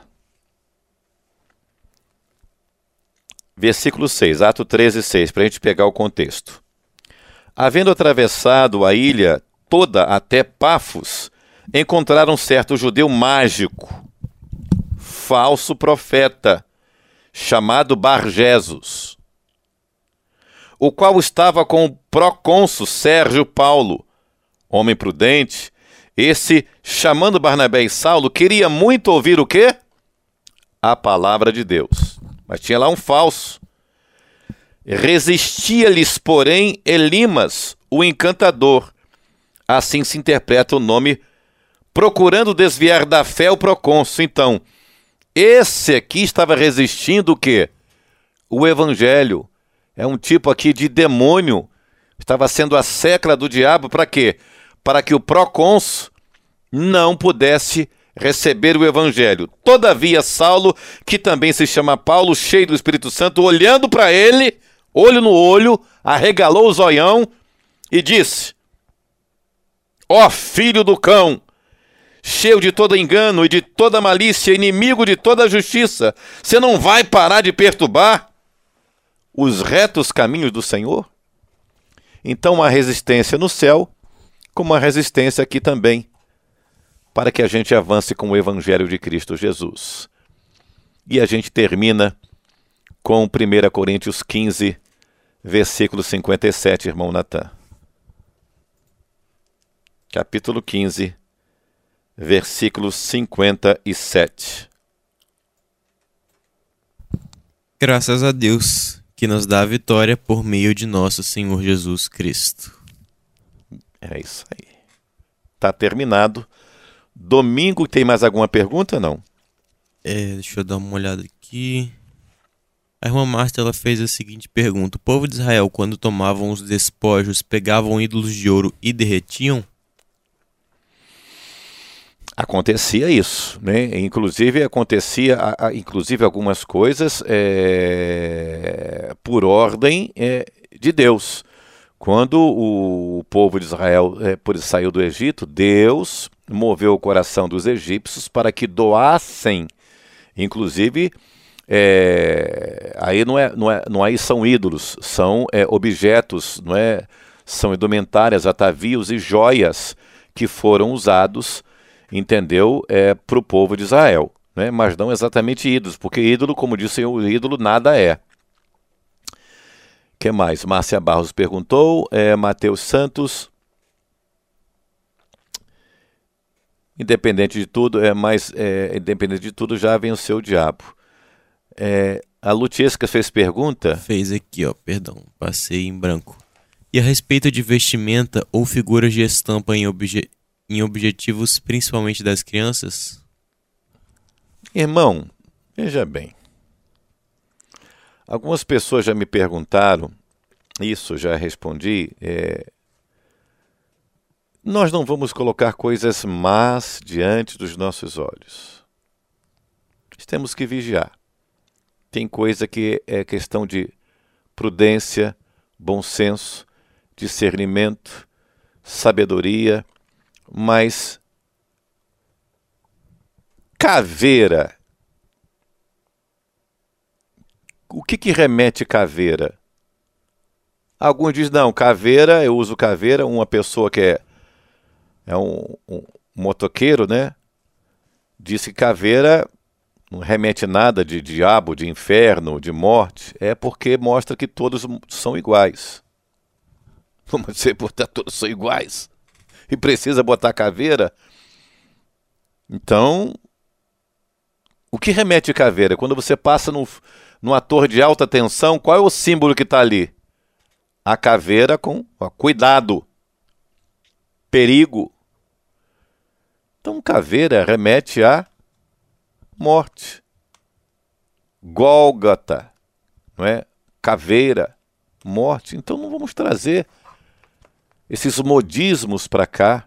Versículo 6, Ato 13, 6, para a gente pegar o contexto. Havendo atravessado a ilha toda até Pafos, encontraram um certo judeu mágico, falso profeta, chamado Bar-Jesus, o qual estava com o procônsul Sérgio Paulo, homem prudente. Esse, chamando Barnabé e Saulo, queria muito ouvir o quê? A palavra de Deus. Mas tinha lá um falso. Resistia-lhes, porém, Elimas, o encantador. Assim se interpreta o nome, procurando desviar da fé o procônsul. Então, esse aqui estava resistindo o quê? O evangelho. É um tipo aqui de demônio. Estava sendo a secla do diabo para quê? Para que o procônsul não pudesse receber o evangelho. Todavia, Saulo, que também se chama Paulo, cheio do Espírito Santo, olhando para ele, olho no olho, arregalou o zoião e disse: ó filho do cão, cheio de todo engano e de toda malícia, inimigo de toda justiça, você não vai parar de perturbar os retos caminhos do Senhor? Então, uma resistência no céu, como uma resistência aqui também, para que a gente avance com o Evangelho de Cristo Jesus. E a gente termina com 1 Coríntios 15, versículo 57, irmão Natan. Capítulo 15, versículo 57. Graças a Deus, que nos dá a vitória por meio de nosso Senhor Jesus Cristo. É isso aí. Tá terminado. Domingo, tem mais alguma pergunta, não? Deixa eu dar uma olhada aqui. A irmã Márcia, ela fez a seguinte pergunta: o povo de Israel, quando tomavam os despojos, pegavam ídolos de ouro e derretiam? Acontecia isso, né? Inclusive acontecia, inclusive algumas coisas por ordem de Deus. Quando o povo de Israel saiu do Egito, Deus moveu o coração dos egípcios para que doassem, inclusive, aí não são ídolos, são objetos, não é? São indumentárias, atavios e joias que foram usados, entendeu? Para o povo de Israel, né? Mas não exatamente ídolos, porque ídolo, como disse o ídolo, nada é. Que mais? Márcia Barros perguntou. Mateus Santos. Independente de tudo, independente de tudo, já venceu o diabo. A Lutiesca fez pergunta? Fez aqui, ó, perdão, passei em branco. E a respeito de vestimenta ou figuras de estampa em objetivos, principalmente das crianças? Irmão, veja bem. Algumas pessoas já me perguntaram, isso já respondi, nós não vamos colocar coisas más diante dos nossos olhos. Temos que vigiar. Tem coisa que é questão de prudência, bom senso, discernimento, sabedoria, mas caveira, o que remete caveira? Alguns dizem, não, caveira, eu uso caveira, uma pessoa que é um motoqueiro, né? Diz que caveira não remete nada de diabo, de inferno, de morte, é porque mostra que todos são iguais. Como você botar todos são iguais? E precisa botar caveira? Então, o que remete caveira? Quando você passa numa torre de alta tensão, qual é o símbolo que está ali? A caveira com cuidado, perigo. Então, caveira remete a morte. Gólgota, não é? Caveira, morte. Então, não vamos trazer esses modismos para cá.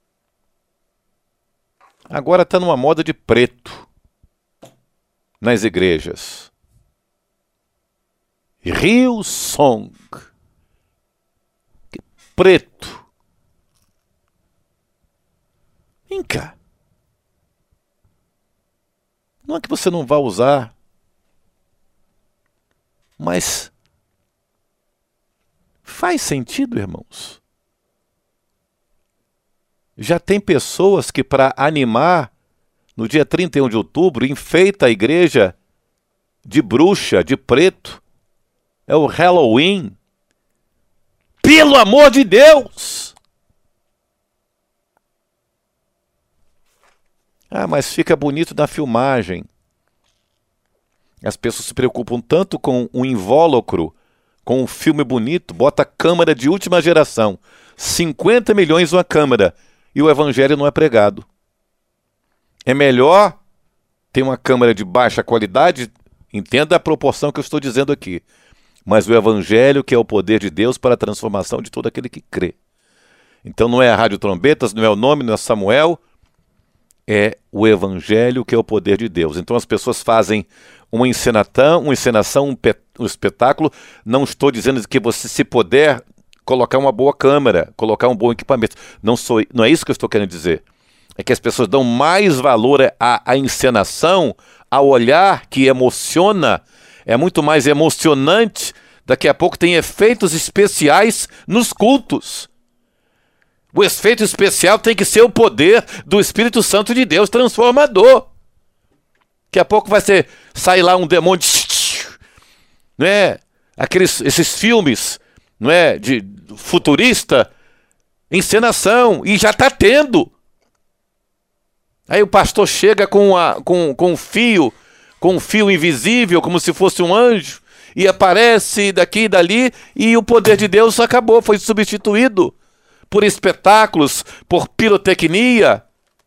Agora está numa moda de preto nas igrejas. Hillsong. Preto. Não é que você não vá usar, mas faz sentido, irmãos. Já tem pessoas que, para animar, no dia 31 de outubro, enfeita a igreja de bruxa, de preto. É o Halloween. Pelo amor de Deus! Ah, mas fica bonito na filmagem. As pessoas se preocupam tanto com o invólucro, com um filme bonito, bota câmera de última geração. 50 milhões uma câmera. E o evangelho não é pregado. É melhor ter uma câmera de baixa qualidade, entenda a proporção que eu estou dizendo aqui, mas o evangelho, que é o poder de Deus para a transformação de todo aquele que crê. Então não é a Rádio Trombetas, não é o nome, não é Samuel, é o evangelho, que é o poder de Deus. Então as pessoas fazem uma encenação, um espetáculo. Não estou dizendo que você, se puder, colocar uma boa câmera, colocar um bom equipamento. Não é isso que eu estou querendo dizer. É que as pessoas dão mais valor à encenação, ao olhar que emociona, é muito mais emocionante. Daqui a pouco tem efeitos especiais nos cultos. O efeito especial tem que ser o poder do Espírito Santo de Deus transformador. Daqui a pouco vai sair lá um demônio, não é? Esses filmes, não é, de futurista, encenação, e já está tendo. Aí o pastor chega com um fio invisível, como se fosse um anjo, e aparece daqui e dali, e o poder de Deus acabou, foi substituído por espetáculos, por pirotecnia.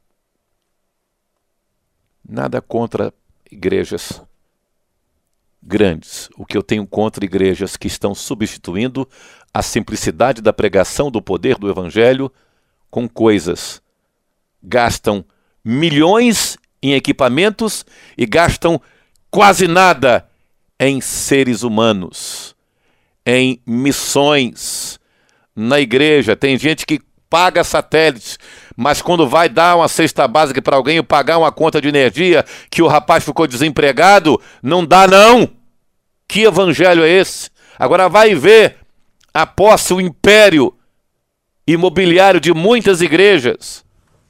Nada contra igrejas grandes. O que eu tenho contra igrejas que estão substituindo a simplicidade da pregação do poder do evangelho com coisas. Gastam milhões em equipamentos e gastam quase nada em seres humanos, em missões. Na igreja tem gente que paga satélites, mas quando vai dar uma cesta básica para alguém ou pagar uma conta de energia que o rapaz ficou desempregado, não dá não. Que evangelho é esse? Agora vai ver a posse, o império imobiliário de muitas igrejas.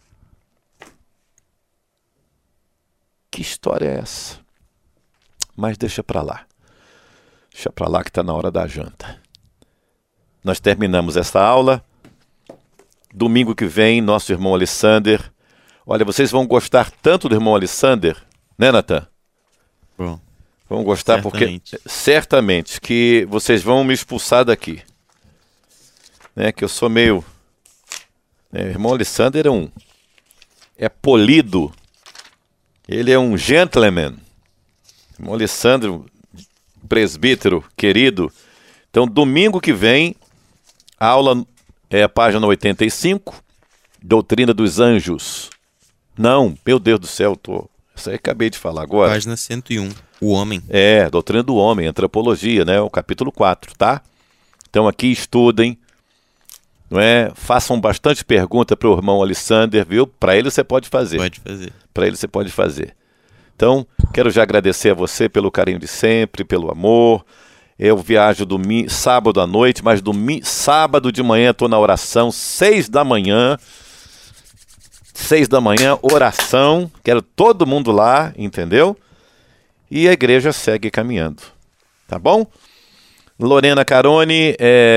Que história é essa? Mas deixa para lá. Deixa para lá que está na hora da janta. Nós terminamos esta aula. Domingo que vem, nosso irmão Alessander. Olha, vocês vão gostar tanto do irmão Alessander, né, Natan? Bom, vão gostar certamente. Porque certamente que vocês vão me expulsar daqui. Né, que eu sou meio... O irmão Alessander é polido. Ele é um gentleman. Irmão Alessandro, presbítero querido. Então, domingo que vem, a aula é a página 85, Doutrina dos Anjos. Não, meu Deus do céu, isso aí acabei de falar agora. Página 101, o homem. Doutrina do Homem, Antropologia, né? O capítulo 4, tá? Então aqui estudem, não é? Façam bastante pergunta para o irmão Alessander, viu? Para ele você pode fazer. Pode fazer. Para ele você pode fazer. Então, quero já agradecer a você pelo carinho de sempre, pelo amor. Eu viajo sábado à noite, mas sábado de manhã estou na oração, 6 da manhã. 6 da manhã, oração. Quero todo mundo lá, entendeu? E a igreja segue caminhando. Tá bom? Lorena Carone,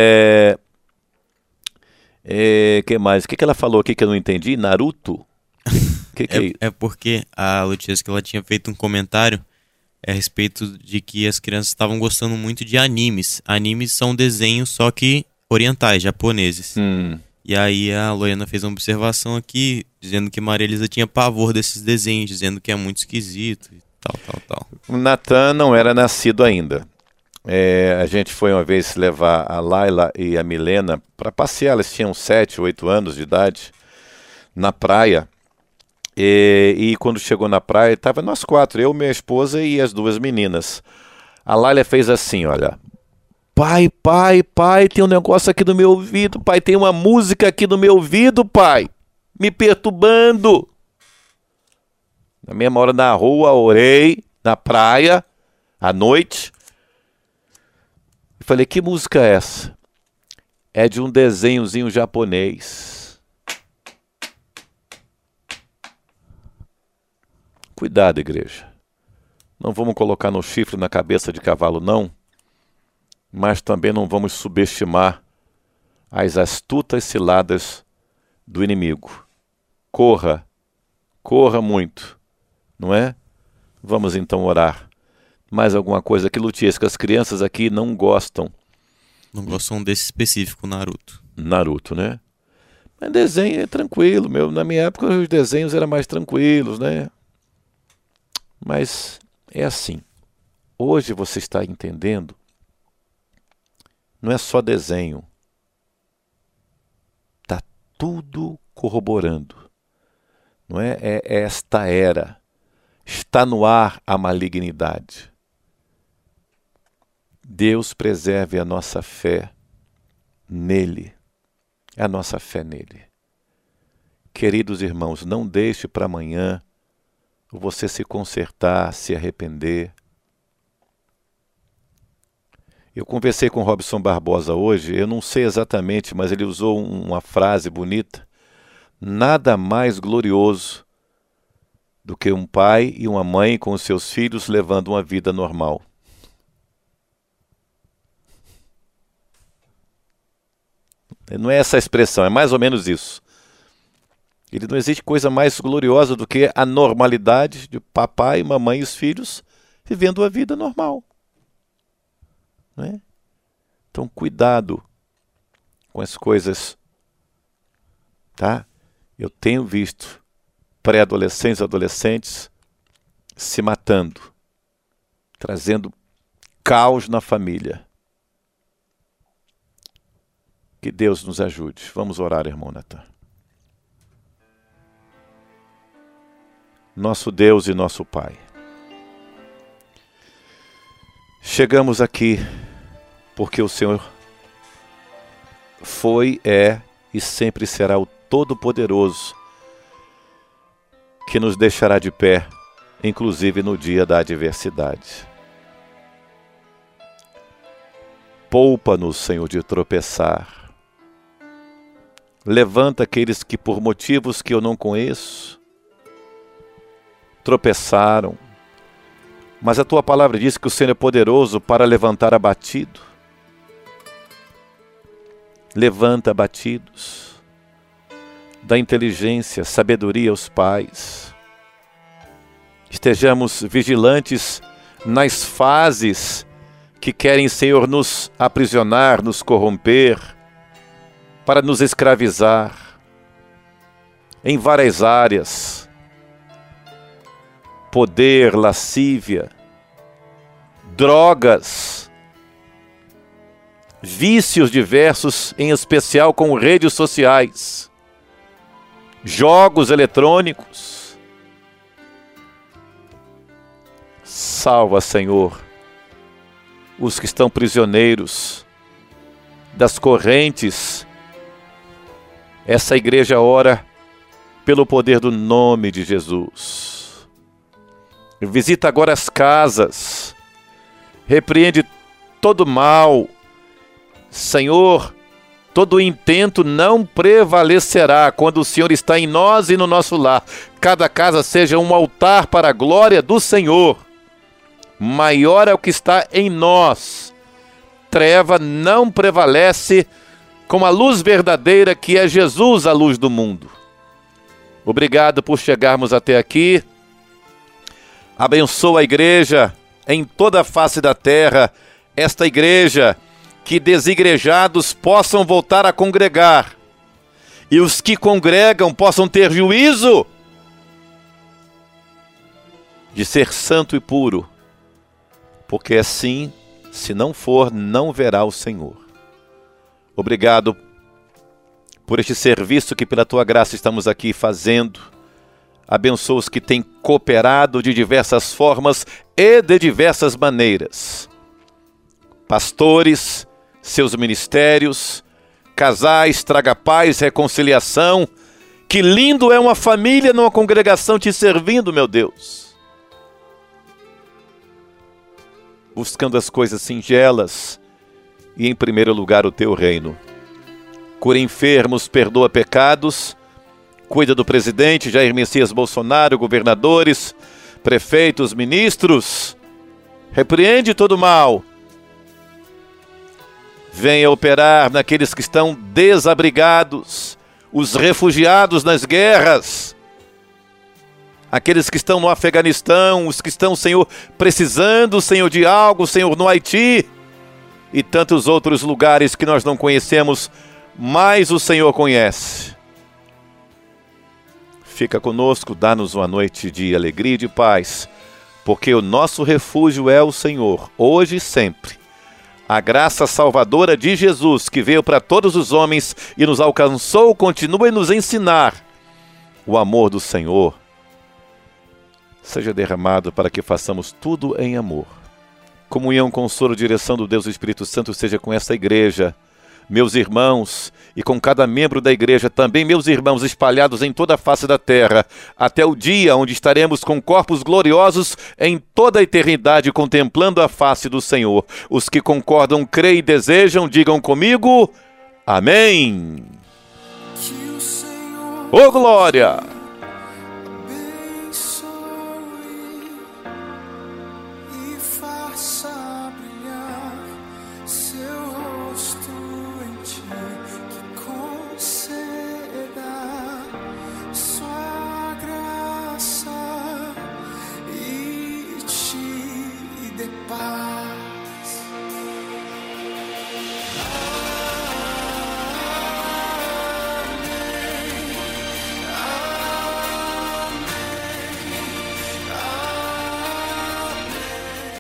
que mais? O que ela falou aqui que eu não entendi? Naruto? Que é isso? É porque a Lutícia, que ela tinha feito um comentário a respeito de que as crianças estavam gostando muito de animes. Animes são desenhos só que orientais, japoneses. E aí a Lorena fez uma observação aqui, dizendo que Maria Elisa tinha pavor desses desenhos, dizendo que é muito esquisito e tal. O Natan não era nascido ainda. A gente foi uma vez levar a Laila e a Milena para passear. Elas tinham 7, 8 anos de idade, na praia. E quando chegou na praia, estava nós 4, eu, minha esposa e as 2 meninas. A Laila fez assim, olha: pai, tem um negócio aqui no meu ouvido, pai, tem uma música aqui no meu ouvido, pai, me perturbando. Na mesma hora na rua, orei, na praia, à noite. E falei, que música é essa? É de um desenhozinho japonês. Cuidado, igreja. Não vamos colocar no chifre na cabeça de cavalo, não. Mas também não vamos subestimar as astutas ciladas do inimigo. Corra, corra muito, não é? Vamos então orar. Mais alguma coisa aqui, Lutias, que as crianças aqui não gostam. Não gostam desse específico, Naruto. Naruto, né? Mas desenho é tranquilo, meu. Na minha época os desenhos eram mais tranquilos, né? Mas é assim. Hoje você está entendendo, não é só desenho. Está tudo corroborando. Não é? É esta era. Está no ar a malignidade. Deus preserve a nossa fé nele. A nossa fé nele. Queridos irmãos, não deixe para amanhã você se consertar, se arrepender. Eu conversei com o Robson Barbosa hoje, eu não sei exatamente, mas ele usou uma frase bonita. Nada mais glorioso do que um pai e uma mãe com os seus filhos levando uma vida normal. Não é essa a expressão, é mais ou menos isso. Ele não existe coisa mais gloriosa do que a normalidade de papai, mamãe e os filhos vivendo a vida normal. Não é? Então, cuidado com as coisas, tá? Eu tenho visto pré-adolescentes, adolescentes se matando, trazendo caos na família. Que Deus nos ajude. Vamos orar, irmão Natan. Nosso Deus e nosso Pai, chegamos aqui porque o Senhor foi, é e sempre será o Todo-Poderoso que nos deixará de pé, inclusive no dia da adversidade. Poupa-nos, Senhor, de tropeçar. Levanta aqueles que por motivos que eu não conheço tropeçaram. Mas a tua palavra diz que o Senhor é poderoso para levantar abatido. Levanta abatidos. Dá inteligência, sabedoria aos pais. Estejamos vigilantes nas fases que querem, Senhor, nos aprisionar, nos corromper, para nos escravizar em várias áreas. Poder, lascívia, drogas, vícios diversos, em especial com redes sociais, jogos eletrônicos. Salva, Senhor, os que estão prisioneiros das correntes. Essa igreja ora pelo poder do nome de Jesus. Visita agora as casas, repreende todo mal. Senhor, todo intento não prevalecerá quando o Senhor está em nós e no nosso lar. Cada casa seja um altar para a glória do Senhor. Maior é o que está em nós. Treva não prevalece com a luz verdadeira que é Jesus, a luz do mundo. Obrigado por chegarmos até aqui. Abençoa a igreja em toda a face da terra, esta igreja, que desigrejados possam voltar a congregar e os que congregam possam ter juízo de ser santo e puro, porque assim, se não for, não verá o Senhor. Obrigado por este serviço que pela tua graça estamos aqui fazendo. Abençoa os que têm cooperado de diversas formas e de diversas maneiras. Pastores, seus ministérios, casais, traga paz, reconciliação Que lindo é uma família numa congregação te servindo, meu Deus. Buscando as coisas singelas e, em primeiro lugar, o teu reino. Cura enfermos, perdoa pecados, cuida do presidente Jair Messias Bolsonaro, governadores, prefeitos, ministros. Repreende todo mal. Venha operar naqueles que estão desabrigados, os refugiados nas guerras, aqueles que estão no Afeganistão, os que estão, Senhor, precisando, Senhor, de algo, Senhor, no Haiti e tantos outros lugares que nós não conhecemos, mas o Senhor conhece. Fica conosco, dá-nos uma noite de alegria e de paz, porque o nosso refúgio é o Senhor, hoje e sempre. A graça salvadora de Jesus, que veio para todos os homens e nos alcançou, continua a nos ensinar. O amor do Senhor seja derramado para que façamos tudo em amor. Comunhão, consolo, direção do Deus Espírito Santo seja com essa igreja, meus irmãos, e com cada membro da igreja, também meus irmãos espalhados em toda a face da terra, até o dia onde estaremos com corpos gloriosos em toda a eternidade, contemplando a face do Senhor. Os que concordam, creem e desejam, digam comigo, amém. Ô glória!